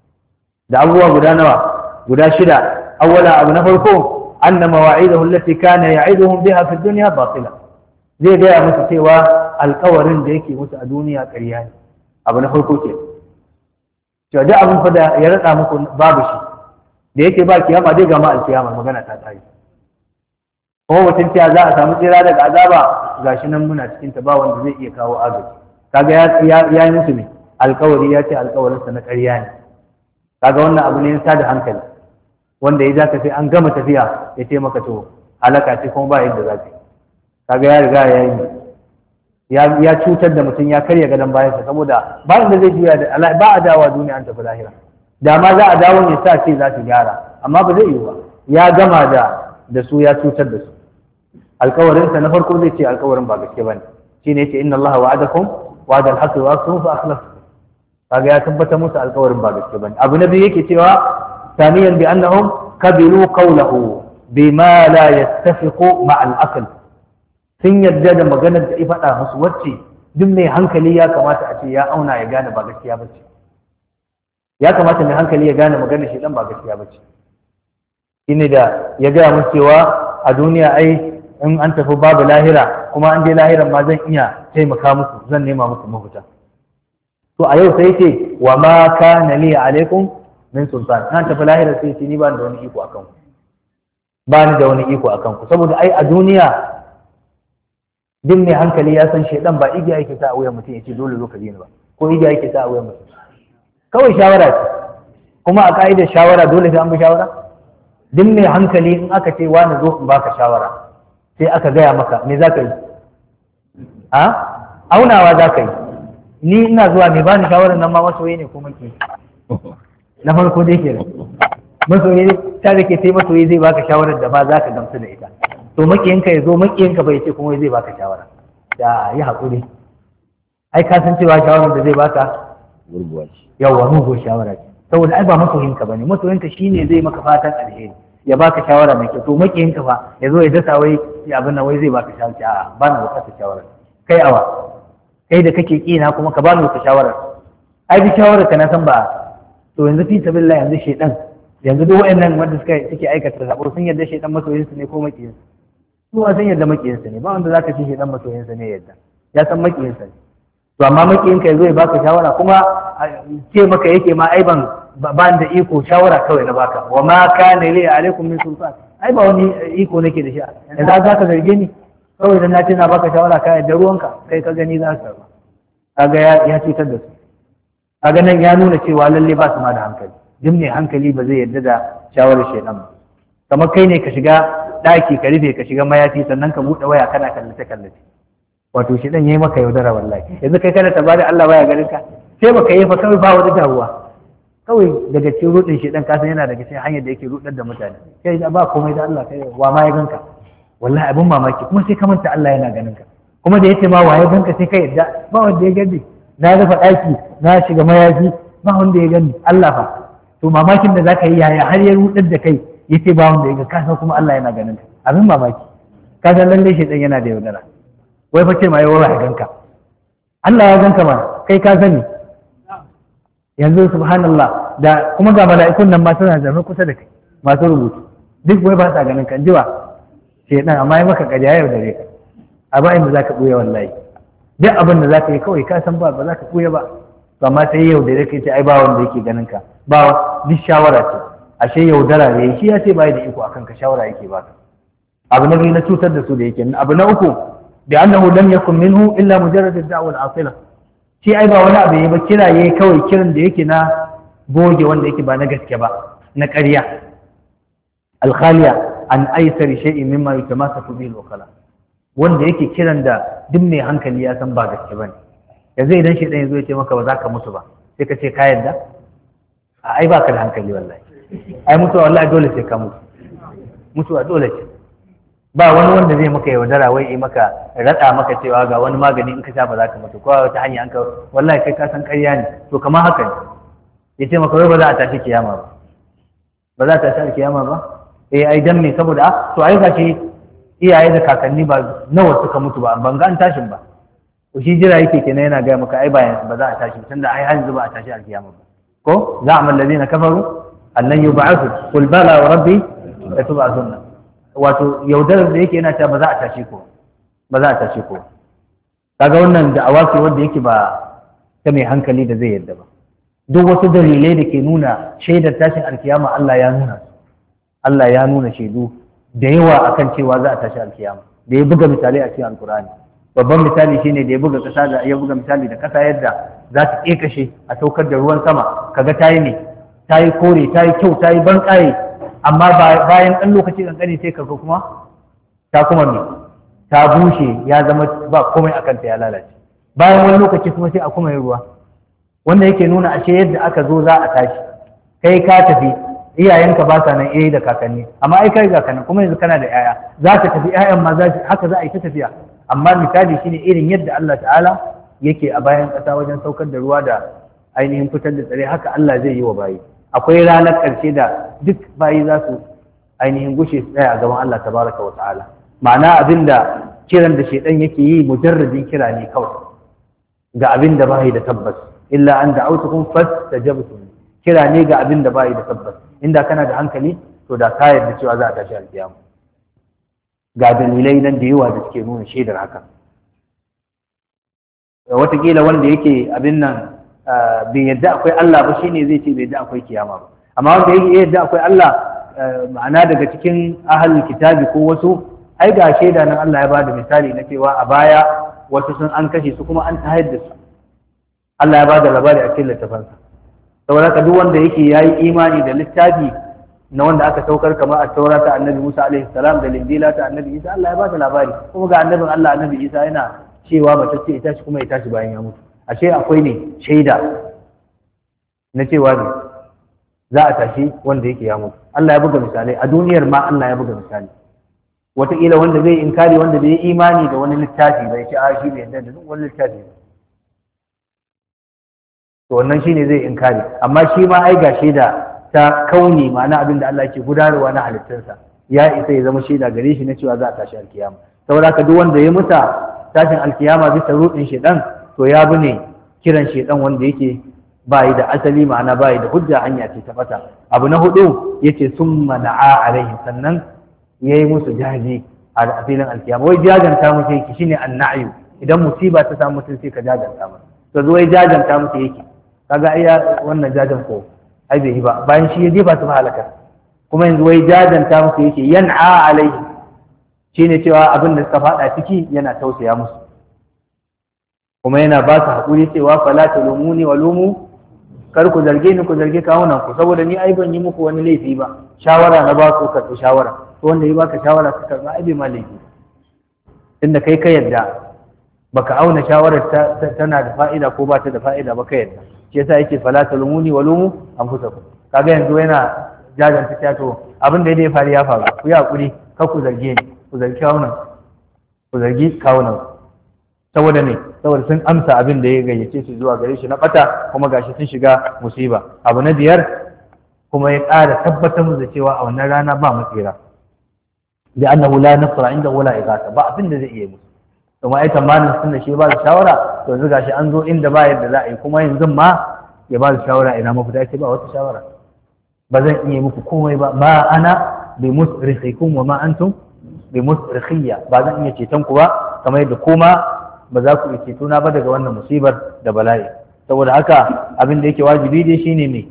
da abubuwa guda nawa guda shida awwala abu na farko anna mawa'idahu allati kana ya'iduhum biha fi dunya batila zai gaya musu cewa alƙawarin da yake musu a duniya ƙarya ne abu na farko ke cewa duk abin fa da ya rada muku babu shi da yake ba kiyama dai ga ma alkiyama magana ta tsari kuma mutum ta za a samu tsira daga azaba gashi nan muna cikin ta ba wanda zai iya kawo agaji kaga ya yi musu ne alkawari ya ce alkawarinsa na ƙarya ne kaga wannan abu ne ya da hankali wanda ya zaka sai an gama tafiya ya ce maka to halaka ce kuma ba yadda za ka yi. Kaga ya riga ya cutar da mutum, ya karya gadon bayansa, saboda bayan da zai juya da ba a dawa duniya an tafi lahira. Da ma za a dawo ne sa ce za su gyara, amma ba zai yi ba, ya gama da su, ya cutar da su. Alkawarinsa na farko zai ce alkawarin ba gaske bane, shine yace inna Allah wa'adakum wa'ada al-haqqi wa aqsam fa akhlaftum. Kaga ya tabbata musu alkawarin ba gaske bane. Abu na biyu yake cewa thaniyan bi annahum qabilu qawlahu bima la yattafiqu ma al-aql. Sun yarda da maganar da ya faɗa musu wacce duk mai hankali ya kamata a ce ya auna ya gane ba gaskiya bace. Ya kamata mai hankali ya gane maganar shi dan ba gaskiya bace. Shine da ya gaya musu cewa a duniya ai in an tafi babu lahira, kuma an je lahiran ma zan iya taimaka musu, zan nema musu mafita. To a yau sai ce wa ma kana li alaikum min sultan. An tafi lahira sai ce ni ba ni da wani iko akan ku, ba ni da wani iko akan ku, saboda ai a duniya duk mai hankali ya san shaidan ba igiya yake sa a wuyan mutum ya ce dole zo ka ni ba, ko igiya yake sa a wuyan mutum, kawai shawara ce. Kuma a ka'idar shawara dole sai an bi shawara. Duk mai hankali in aka ce wani zo in baka shawara, sai aka gaya maka me za ka yi? Aunawa za ka yi. Ni ina zuwa mai bani shawarar nan ma masoyi ne ko maki? Na farko dai ke masoyi ta da ke sai masoyi zai baka shawarar da ba za ka gamsu da ita. To makiyinka ya zo, makiyinka bai ce kuma zai baka shawara. Da yi haƙuri. Ai ka san cewa shawarar da zai baka gurguwa ce. Yawwa mugu shawara ce. Saboda ai ba masoyinka bane. Masoyinka shine zai maka fatan alheri, ya baka shawara mai kyau. To makiyinka fa ya zo ya dasa wai abin nan wai zai baka shawara. A'a, ba na bukatar shawara. Kai awa. Kai da kake kina kuma ka bani wata shawara. Ai bi shawarar ka na san ba. To yanzu fi sabilillah yanzu shedan, yanzu duk waɗannan wanda suke aikata sabo sun yarda shedan masoyinsu ne ko makiyinsu? Su ba san yadda makiyinsa ne, ba wanda zaka ce shedan masoyinsa ne yadda. Ya san makiyinsa ne. To amma makiyinka yazo ya baka shawara kuma ce maka yake ma ai ban da iko, shawara kawai na baka. Wa ma kana li alaikum min sultan. Ai ba wani iko nake da shi. Yanzu za ka zarge ni kawai dan na ce na baka shawara ka yadda ruwanka, kai ka gani za ka ba. Kaga ya cutar da su. Kaga nan ya nuna cewa lalle ba su ma da hankali. Duk mai hankali ba zai yarda da shawarar shedan ba. Kamar kai ne ka shiga ɗaki ka rufe, ka shiga mayafi, sannan ka buɗe waya kana kallace. Wato shedan yayi maka yaudara wallahi. Yanzu kai kana tabari Allah baya ganin ka. Sai baka yi fa kawai ba wani dawowa. Kawai daga cikin rudin shedan ka san yana daga cikin hanyar da yake rudar da mutane. Kai ba komai da Allah, kai wa ma ya ganka. Wallahi abin mamaki, kuma sai ka manta Allah yana ganin ka. Kuma da yace ma wa ya ganka sai ka yadda, ba wanda ya gani. Na rufe ɗaki, na shiga mayafi, ba wanda ya gani. Allah fa. To mamakin da zaka yi yaya har ya rudar da kai, yace ba wanda ya ga, ka san kuma Allah yana ganin ka. Abin mamaki. Ka san lalle shedan yana da yaudara. Wai fa ce ma yau ya ganka. Allah ya ganka ma, kai ka sani. Yanzu subhanallah, da kuma ga mala'ikun nan ma suna zama kusa da kai, masu rubutu. Duk wai ba sa ganin kan jiwa. Shedan amma ya maka ƙarya yau da ka. A ba inda zaka buya wallahi. Duk abin da zaka yi kawai ka san ba za ka buya ba. Amma sai yau da kai ce ai ba wanda yake ganin ka. Ba duk shawara ce. Ashe yaudara ne, shi ya ce bai da iko akan ka, shawara yake baka. Abu na biyu na cutar da su da yake. Abu na uku, bi annahu lam yakun minhu illa mujarrad ad-da'wa al-asila. Shi ai ba wani abu ne ba, kira yayi kawai kiran da yake na goge wanda yake ba na gaske ba, na ƙarya. Al-khaliya an aisari shay'in mimma yatamassaku bihi al-wakala. Wanda yake kiran da duk mai hankali ya san ba gaske bane. Yanzu idan shi dan yazo ya ce maka ba za ka mutu ba, sai ka ce ka yarda? Ai ba ka da hankali wallahi. Ai mutuwa wallahi dole sai ka mutu. Mutuwa dole ce. Ba wani wanda zai maka yaudara wai yi maka rada maka cewa ga wani magani in ka sha ba za ka mutu, ko wata hanya an ka, wallahi kai ka san ƙarya ne. To kamar haka ne. Ya ce maka wai ba za a tashi kiyama ba. Ba za a tashi kiyama ba? Ai dan me? Saboda to ai gashi iyaye da kakanni ba nawa suka mutu ba, ban ga an tashin ba. To shi jira yake kenan yana gaya maka ai ba za a tashi, tunda ai har yanzu ba a tashi alkiyama ba. Ko za'ama alladhina kafaru annan yub'athu qul bala wa rabbi latub'athunna. Wato yaudarar da yake yana cewa ba za a tashi ko, ba za a tashi ko. Kaga wannan da'awa ce wanda yake ba ta mai hankali da zai yarda ba. Duk wasu dalilai da ke nuna shaidar tashin alkiyama Allah ya nuna su. Allah ya nuna shaidu da yawa akan cewa za a tashi alkiyama, da ya buga misali a cikin alkurani. Babban misali shine da ya buga kasa, da ya buga misali da kasa yadda za ta kekashe a saukar da ruwan sama, kaga tayi ne, tayi kore, tayi kyau, tayi banƙaye, amma bayan ɗan lokaci kankani sai kaga kuma ta kuma me ta bushe ya zama ba komai a kanta ya lalace, bayan wani lokaci kuma sai a kuma yin ruwa. Wannan yake nuna ashe yadda aka zo za a tashi, kai ka tafi iyayenka ba sa nan da kakanni, amma ai kai kakanni kuma yanzu kana da yaya, za ka tafi yayan ma haka za a yi ta tafiya. Amma misali shine irin yadda Allah ta'ala yake a bayan ƙasa wajen saukar da ruwa da ainihin fitar da tsare, haka Allah zai yi wa bayi. Akwai ranar ƙarshe da duk bayi za su ainihin gushe su tsaya a gaban Allah tabaraka wa ta'ala. Ma'ana abinda kiran da shedan yake yi mujarradin kira ne kawai ga abin da bai da tabbas, illa an da'autukum fastajabtum, kira ne ga abin da bai da tabbas. Inda kana da hankali to da ka yarda cewa za a tashi alkiyama. Ga dalilai nan da yawa da suke nuna shaidar haka. Wataƙila wanda yake abin nan bai yadda akwai Allah ba shine zai ce bai yadda akwai kiyama ba, amma wanda yake yadda akwai Allah ma'ana daga cikin ahlul kitabi ko wasu, ai ga shaida nan Allah ya bada misali na cewa a baya wasu sun an kashe su kuma an tahayar da su. Allah ya bada labari a cikin littafansa. Saboda haka duk wanda yake yayi imani da littafi na wanda aka saukar kamar a taura ta annabi Musa alaihi salam da linjila ta annabi Isa, Allah ya bada labari. Kuma ga annabin Allah annabi Isa yana cewa mace ce ita shi kuma ya tashi bayan ya mutu. Ashe akwai ne shaida na cewa ne za a tashi wanda yake ya mutu. Allah ya buga misalai a duniyar ma, Allah ya buga misali. Wataƙila wanda zai inkari wanda bai yi imani da wani littafi bai ce a shi bai yarda da duk wani littafi ba, to wannan shine zai inkari. Amma shi ma ai ga shaida ta kauni, ma'ana abin da Allah ke gudanarwa na halittunsa ya isa ya zama shaida gare shi na cewa za a tashi alkiyama. Saboda haka duk wanda ya muta tashin alkiyama bisa ruɗin shedan, to ya bi ne kiran shedan wanda yake bayi da asali, ma'ana bayi da hujja, hanya ce ta bata. Abu na hudu yace summa na'a alaihi, sannan yayi musu jaji a filin alkiyama. Wai jajanta musu yake shine annayu. Idan musiba ta samu mutum sai ka jajanta masa, to zo wai jajanta musu yake. Kaga ai wannan jajan ko ai bai yi ba, bayan shi ya jefa su halaka. Kuma yanzu wai jajanta musu yake, yan'a alaihi shine cewa abin da suka faɗa ciki yana tausaya musu, kuma yana ba su haƙuri cewa fala talumuni wa lumu, kar ku zarge ni ku zarge kawunan ku, saboda ni ai ban yi muku wani laifi ba, shawara na ba ku karɓi shawara, to wanda ya baka shawara ka karɓa ai bai ma laifi, tunda kai ka yadda baka auna shawarar tana da fa'ida ko ba ta da fa'ida ba, ka yadda. Shi yasa yake fala talumuni wa lumu anfusakum. Kaga yanzu yana jajanta ta, to abin da ya faru ya faru, ku yi haƙuri, kar ku zarge ni, ku zargi kawunan, ku zargi kawunan. Saboda ne, saboda sun amsa abin da ya gayyace su zuwa gare shi na bata, kuma gashi sun shiga musiba. Abu na biyar kuma ya ƙara tabbatar musu da cewa a wannan rana ba matsira, da annahu la nasra inda wala igata, ba abin da zai iya musu. Kuma ai tamanin sun da shi ba su shawara, to yanzu gashi an zo inda ba yadda za a yi, kuma yanzu ma ya ba su shawara ina mafita, ce ba wata shawara, ba zan iya muku komai ba, ma ana bi musrikhikum wa ma antum bi musrikhiyya, ba zan iya ceton ku ba kamar yadda kuma ba za ku iya cetona ba daga wannan musibar da bala'i. Saboda haka abin da yake wajibi dai shine me,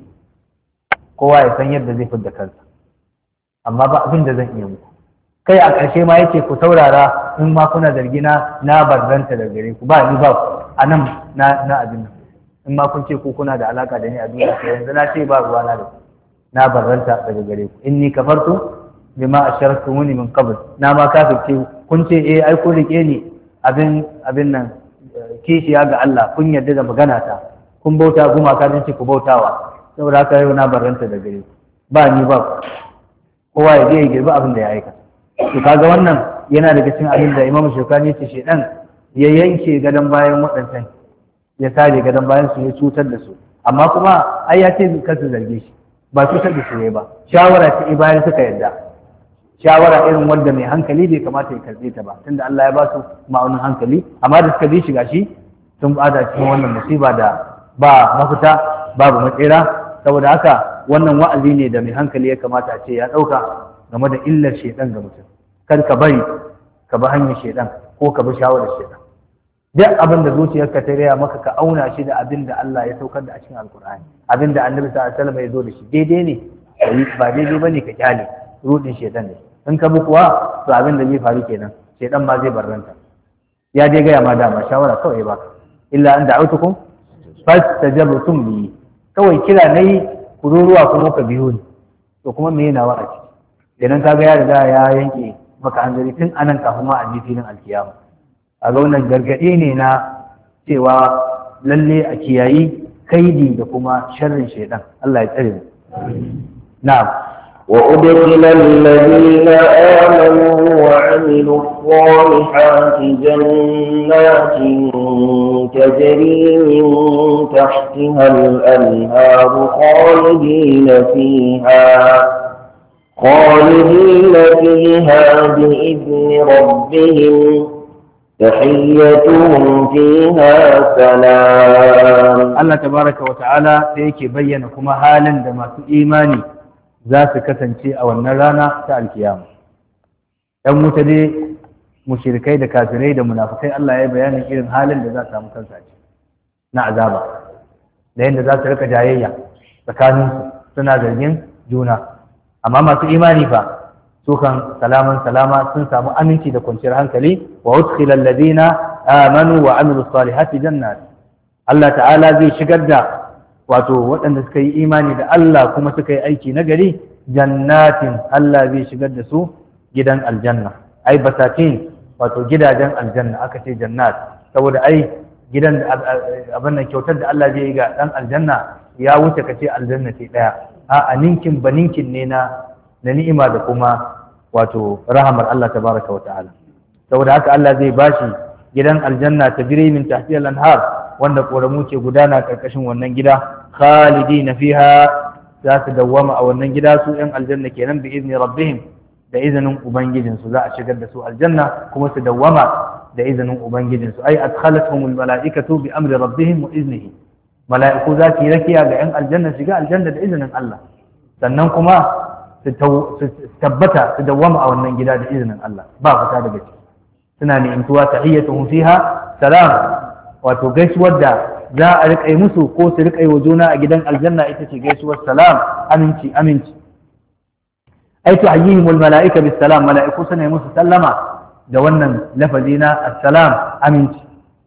kowa ya san yadda zai fidda kansa, amma ba abin da zan iya muku. Kai a ƙarshe ma yake ku saurara, in ma kuna zargina na barzanta da gare ku, ba ni ba ku a nan na abin nan, in ma kun ce ku kuna da alaka da ni a duniya, sai yanzu na ce ba ruwa na da ku, na barzanta daga gare ku. Inni kafartu bima asharaktumuni min qabl, na ma kafirce kun ce ai kun rike ni abin nan kishiya ga Allah, kun yarda da magana ta, kun bauta gumaka don ce ku bautawa, saboda haka yau na barranta da gare ku, ba ni ba ku, kowa ya je ya girbi abin da ya aikata. To kaga wannan yana daga cikin abin da Imam Shawkani yace shedan ya yanke gadon bayan waɗancan, ya sare gadon bayan su, ya cutar da su, amma kuma ai ya ce kar su zarge shi, ba cutar da su ne ba, shawara ta bayan suka yarda, shawara irin wanda mai hankali bai kamata ya karbe ta ba, tunda Allah ya ba su ma'aunin hankali, amma da suka bi shi gashi sun bada cikin wannan musiba da ba mafita babu matsira. Saboda haka wannan wa'azi ne da mai hankali ya kamata a ce ya ɗauka game da illar shedan ga mutum. Kar ka bari ka bi hanyar shedan ko ka bi shawarar shedan. Duk abin da zuciyarka ta raya maka ka auna shi da abin da Allah ya saukar da a cikin Alkur'ani, abin da Annabi sallallahu alaihi wasallam ya zo da shi, daidai ne ba daidai bane ka kyale rudin shedan ne. In ka bi kuwa to abin da zai faru kenan, shedan ma zai barranta. Ya dai gaya ma dama shawara kawai baka, illa an da'utukum fastajabtum li, kawai kira nayi kururuwa kuma ka biyo ni, to kuma me yana wa a ciki? idan kaga ya riga ya yanke maka hanzari tun anan kafin ma a ji filin alkiyama. A ga wannan gargaɗe ne na cewa lalle a kiyayi kaidi da kuma sharrin shaidan. Allah ya tsare mu. Na'am. وأدخل الذين آمنوا وعملوا الصالحات جنات تجري من تحتها الأنهار خالدين فيها بإذن ربهم تحيتهم فيها سلام. الله تبارك وتعالى سيكي بينكم حالا دما في إيماني za su kasance a wannan rana ta alkiyama. ‘Yan wuta dai mushrikai da kafirai da munafukai Allah ya bayanin irin halin da za su samu kansa ce na azaba, da yadda za su rika jayayya tsakaninsu suna zargin juna. Amma masu imani fa su kan salama sun samu aminci da kwanciyar hankali. Wa udkhilal ladina amanu wa amilus salihati jannat. Allah ta'ala zai shigar da wato waɗanda suka yi imani da Allah kuma suka yi aiki na gari jannatin, Allah zai shigar da su gidan aljanna. Ai basatin, wato gidajen aljanna aka ce jannat saboda ai gidan abin nan kyautar da Allah zai yi ga dan aljanna ya wuce ka ce aljanna ce daya, a ninkin baninkin ne na ni'ima da kuma wato rahamar Allah tabaraka wa ta'ala. Saboda haka Allah zai bashi gidan aljanna tajri min tahtiha al-anhar, wanda koramu ke gudana karkashin wannan gida, khalidina fiha, za su dawwama a wannan gida su yan aljanna kenan bi izni rabbihim, da izinin ubangijin su za a shigar da su aljanna kuma su dawwama da izinin ubangijin su. Ai adkhalatuhumul malaikatu bi amri rabbihim wa iznihi, mala'iku za su yi rakiya ga yan aljanna shiga aljanna da izinin Allah, sannan kuma su tabbata su dawwama a wannan gida da izinin Allah ba fita daga ciki. Suna ni'imtuwa tahiyyatuhum fiha salam, wato gaisuwar da za a riƙa yi musu ko su riƙa yi wa juna a gidan aljanna ita ce gaisuwar salam, aminci. Ai tuhayyihimul mala'ika bis salam, mala'iku suna yi musu sallama da wannan lafazi na assalam, aminci.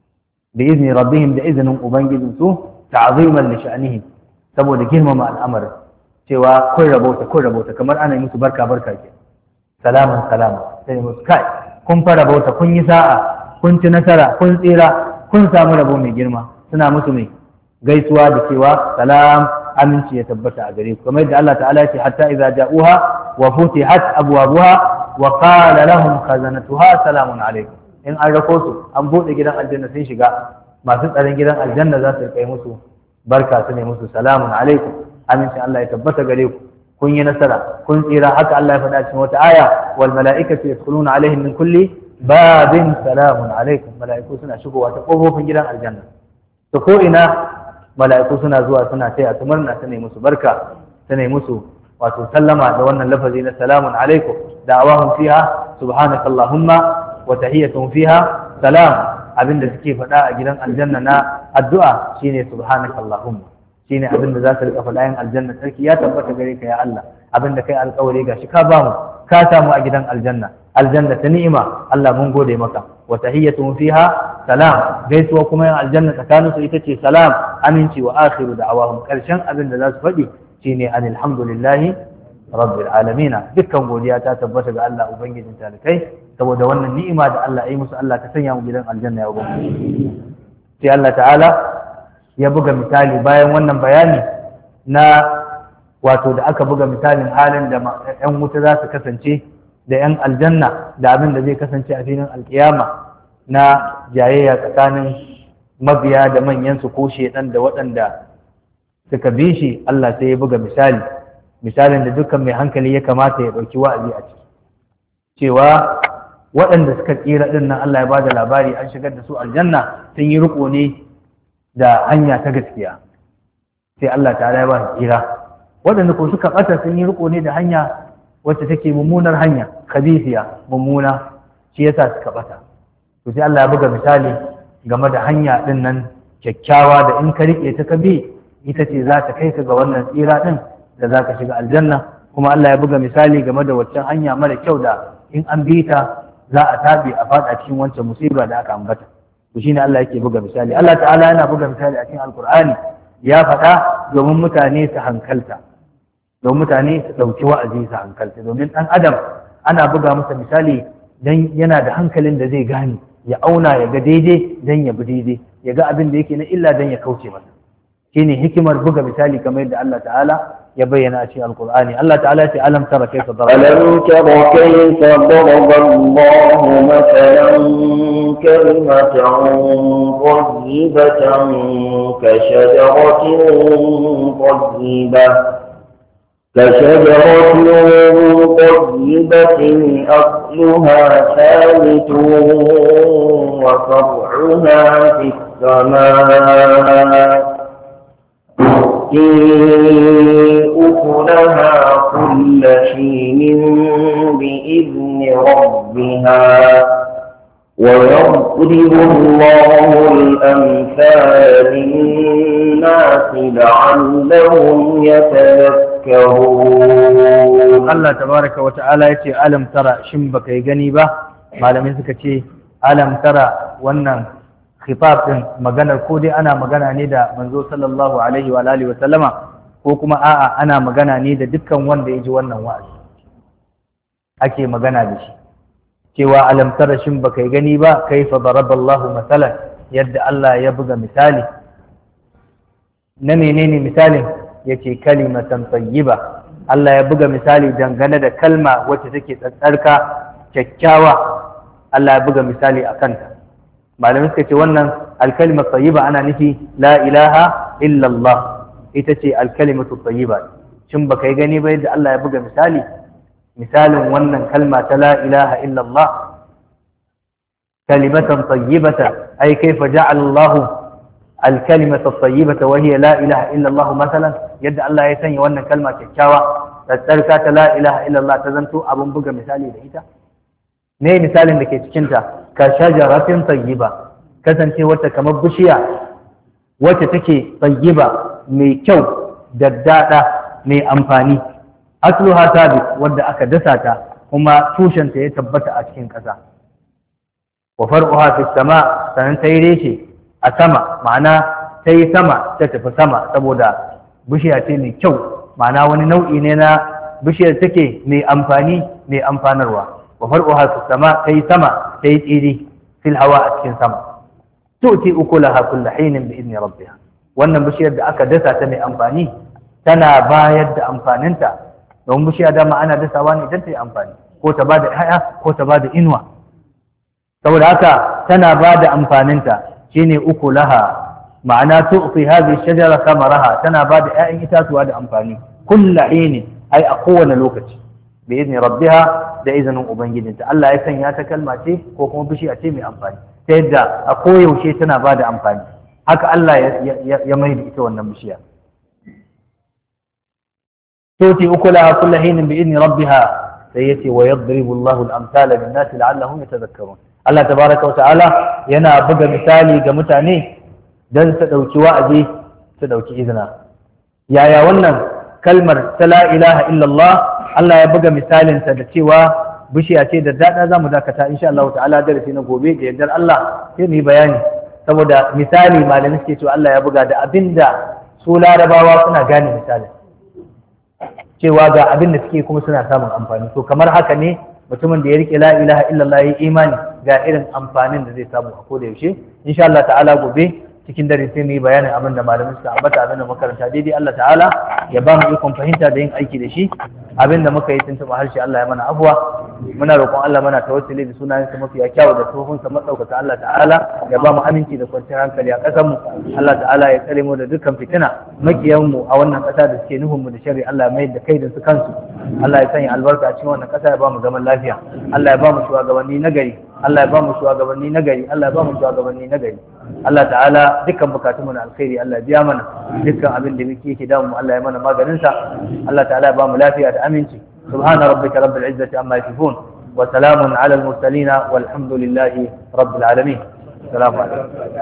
Da izni rabbihim, da izinin ubangijin su, ta'ziman li sha'nihim, saboda girmama al'amarin cewa kun rabauta kamar ana yi musu barka ke. Salaman sai musu kai kun fara rabauta, kun yi sa'a, kun ci nasara, kun tsira, kun samu rabo mai girma. Suna musu mai gaisuwa da cewa salam, aminci ya tabbata a gare ku, kamar yadda Allah ta'ala ya ce hatta idza ja'uha wa futihat abwabuha wa qala lahum khazanatuha salamun alaikum. In an rako su an bude gidan aljanna sun shiga, masu tsaron gidan aljanna za su kai musu barka, su ne musu salamun alaikum, amincin Allah ya tabbata gare ku, kun yi nasara, kun tsira. Haka Allah ya faɗa cikin wata aya, wal mala'ikatu yadkhuluna alaihim min kulli babin salamun alaikum, mala'iku suna shigowa ta kofofin gidan aljanna. To ko ina mala'iku suna zuwa suna taya su murna, su ne musu barka, su ne musu wato sallama da wannan lafazi na salamun alaikum. Da'awahum fiha subhanakallahumma wa tahiyyatuhum fiha salam. Abinda suke faɗa a gidan aljanna na addu'a shine subhanakallahumma, shine abinda za su rika faɗa yin aljanna. Sarki ya tabbata gare ka ya Allah, abinda kai alƙawari gashi ka bamu, ka samu a gidan aljanna ta ni'ima. Allah mun gode maka. Wa tahiyyatuhum fiha salam, gaisuwa kuma yin aljanna tsakanin su ita ce salam, aminci. Wa akhiru da'awahum, karshen abin da za su faɗi shine alhamdulillahi rabbil alamin. Dukkan godiya ta tabbata ga Allah ubangijin talikai saboda wannan ni'ima da Allah ya yi musu. Allah ta sanya mu gidan aljanna ya ubangiji. Sai Allah ta'ala ya buga misali bayan wannan bayani na wato da aka buga misalin halin da 'yan wuta za su kasance da 'yan aljanna da abin da zai kasance a filin alkiyama na jayayya tsakanin mabiya da manyansu ko shedan da waɗanda suka bi shi. Allah sai ya buga misalin da dukkan mai hankali ya kamata ya ɗauki wa'azi a ciki, cewa waɗanda suka tsira ɗin nan Allah ya ba da labari an shigar da su aljanna sun yi riko ne da hanya ta gaskiya, sai Allah ta ya ba su tsira. Waɗanda ko suka ɓata sun yi riko ne da hanya wacce take mummunar hanya, khabithiya, mummuna, shi yasa suka ɓata. To sai Allah ya buga misali game da hanya ɗin nan kyakkyawa da in ka riƙe ta ka bi ita ce za ta kai ka ga wannan tsira ɗin da za ka shiga aljanna. Kuma Allah ya buga misali game da waccan hanya mara kyau da in an bi ta za a tabi a faɗa cikin wancan musiba da aka ambata. To shine Allah yake buga misali. Allah ta'ala yana buga misali a cikin Alkur'ani, ya faɗa domin mutane su hankalta, don mutane su ɗauki wa'azi su hankalta, domin ɗan adam ana buga masa misali dan yana da hankalin da zai gane ya auna ya ga daidai dan ya bi daidai, ya ga abin da yake na illa dan ya kauce masa. Shine hikimar buga misali kamar yadda Allah ta'ala ya bayyana a cikin Alƙur'ani. Allah ta'ala ya ce alam tara kayfa daraba ألم تر كيف ضرب الله مثلا كلمة طيبة كشجرة طيبة أصلها ثابت وفرعها في السماء أكلها كل حين بإذن ربها ويضرب الله الأمثال للناس لعلهم يتذكرون. الله تبارك وتعالى يقول ألم ترى شنبك يغني با malamin suka ce alam tara wannan khitab din maganar ko dai ana magana ne da manzo sallallahu alaihi wa alihi wa sallama ko kuma a'a ana magana ne da dukkan wanda ya ji wannan wa'azi ake magana da shi cewa alam tara shin baka gani ba kaifa daraballahu masalan yadda Allah ya buga misali na menene misalin yace kalimatan tayyiba Allah ya buga misali dangane da kalma wacce take tsatsarka kyakkyawa Allah ya buga misali akan ta malamai suka ce wannan alkalima tayyiba ana nufi la ilaha illallah ita ce alkalimatu tayyiba shin baka yi gani ba yadda Allah ya buga misalin wannan kalma ta la ilaha illallah kalimatan tayyibata ay kayfa ja'ala Allah alkalimatu tayyibata wa hiya la ilaha illallah masalan yadda Allah ya sanya wannan kalma kyakkyawa tsarka ta la ilaha illallah ta zanto abun buga misali da ita ne misalin da ke cikin ta ka shajaratin tayyiba kasance wata kamar bishiya wacce take tayyiba mai kyau daddada mai amfani asluha sabit wadda aka dasa ta kuma tushenta ya tabbata a cikin ƙasa wa far'uha fi sama sanan ta yi reshe a sama ma'ana ta yi sama ta tafi sama saboda bishiya ce mai kyau ma'ana wani nau'i ne na bishiyar take mai amfani mai amfanarwa wa far'uha fi sama ta yi sama ta yi tsiri fil hawa a cikin sama tu'ti ukulaha kullu hinin bi idni rabbiha wannan bishiyar da aka dasa ta mai amfani tana bayar da amfaninta don bishiya dama ana dasawa ne idan ta yi amfani ko ta bada ƴaƴa ko ta bada inuwa saboda haka tana bada amfaninta shine ukulaha ma'ana tu'ti hadhihi shajara samaraha tana bada ƴaƴan itatuwa da amfani kullu hinin ai a kowane lokaci bi idni rabbiha da izinin ubangijinta Allah ya sanya ta kalma ce ko kuma bishiya ce mai amfani ta yadda a koyaushe tana ba da amfani haka Allah ya mai da ita wannan bishiya tuti ukulaha kullu hinin bi idni rabbiha sai yace wa yadribu Allahu al-amthala lin-nasi la'allahum yatadhakkarun Allah tabaaraka wa ta'ala yana buga misali ga mutane dan su dauki wa'azi su dauki izina yaya wannan kalmar ta la ilaha illallah Allah ya buga misalinta da cewa bishiya ce da daɗa za mu dakata insha Allah ta'ala darasi na gobe da yardar Allah sai mu yi bayani saboda misali malamai suke cewa Allah ya buga da abinda su larabawa suna gane misalin cewa ga abin da suke kuma suna samun amfani to kamar haka ne mutumin da ya rike la ilaha illallah ya imani ga irin amfanin da zai samu a koda yaushe insha Allah ta'ala gobe cikin dare sai mu yi bayanin abin da malamin suka ambata abin da makaranta daidai Allah ta'ala ya ba mu ikon fahimta da yin aiki da shi abin da muka yi tuntuɓa harshe Allah ya mana abuwa muna roƙon Allah mana tawassuli da sunayensa mafiya kyawu da tsohonsa matsaukata Allah ta'ala ya ba mu aminci da kwanciyar hankali a ƙasar mu Allah ta'ala ya tsare mu da dukkan fitina makiyan mu a wannan ƙasa da suke nufin mu da sharri Allah ya mayar da kai da su kansu Allah ya sanya albarka a cikin wannan ƙasa ya ba mu zaman lafiya Allah ya ba mu shugabanni nagari Allah ya ba mu shugabanni nagari Allah ya ba mu shugabanni nagari Allah ta'ala dukkan bukatunmu na alkhairi Allah ya biya mana dukkan abin da muke yake damu Allah ya mana maganin sa Allah ta'ala ya ba mu lafiya da aminci subhana rabbika rabbil izzati amma yasifun wa salamun ala al mursalin walhamdulillahi rabbil alamin assalamu alaikum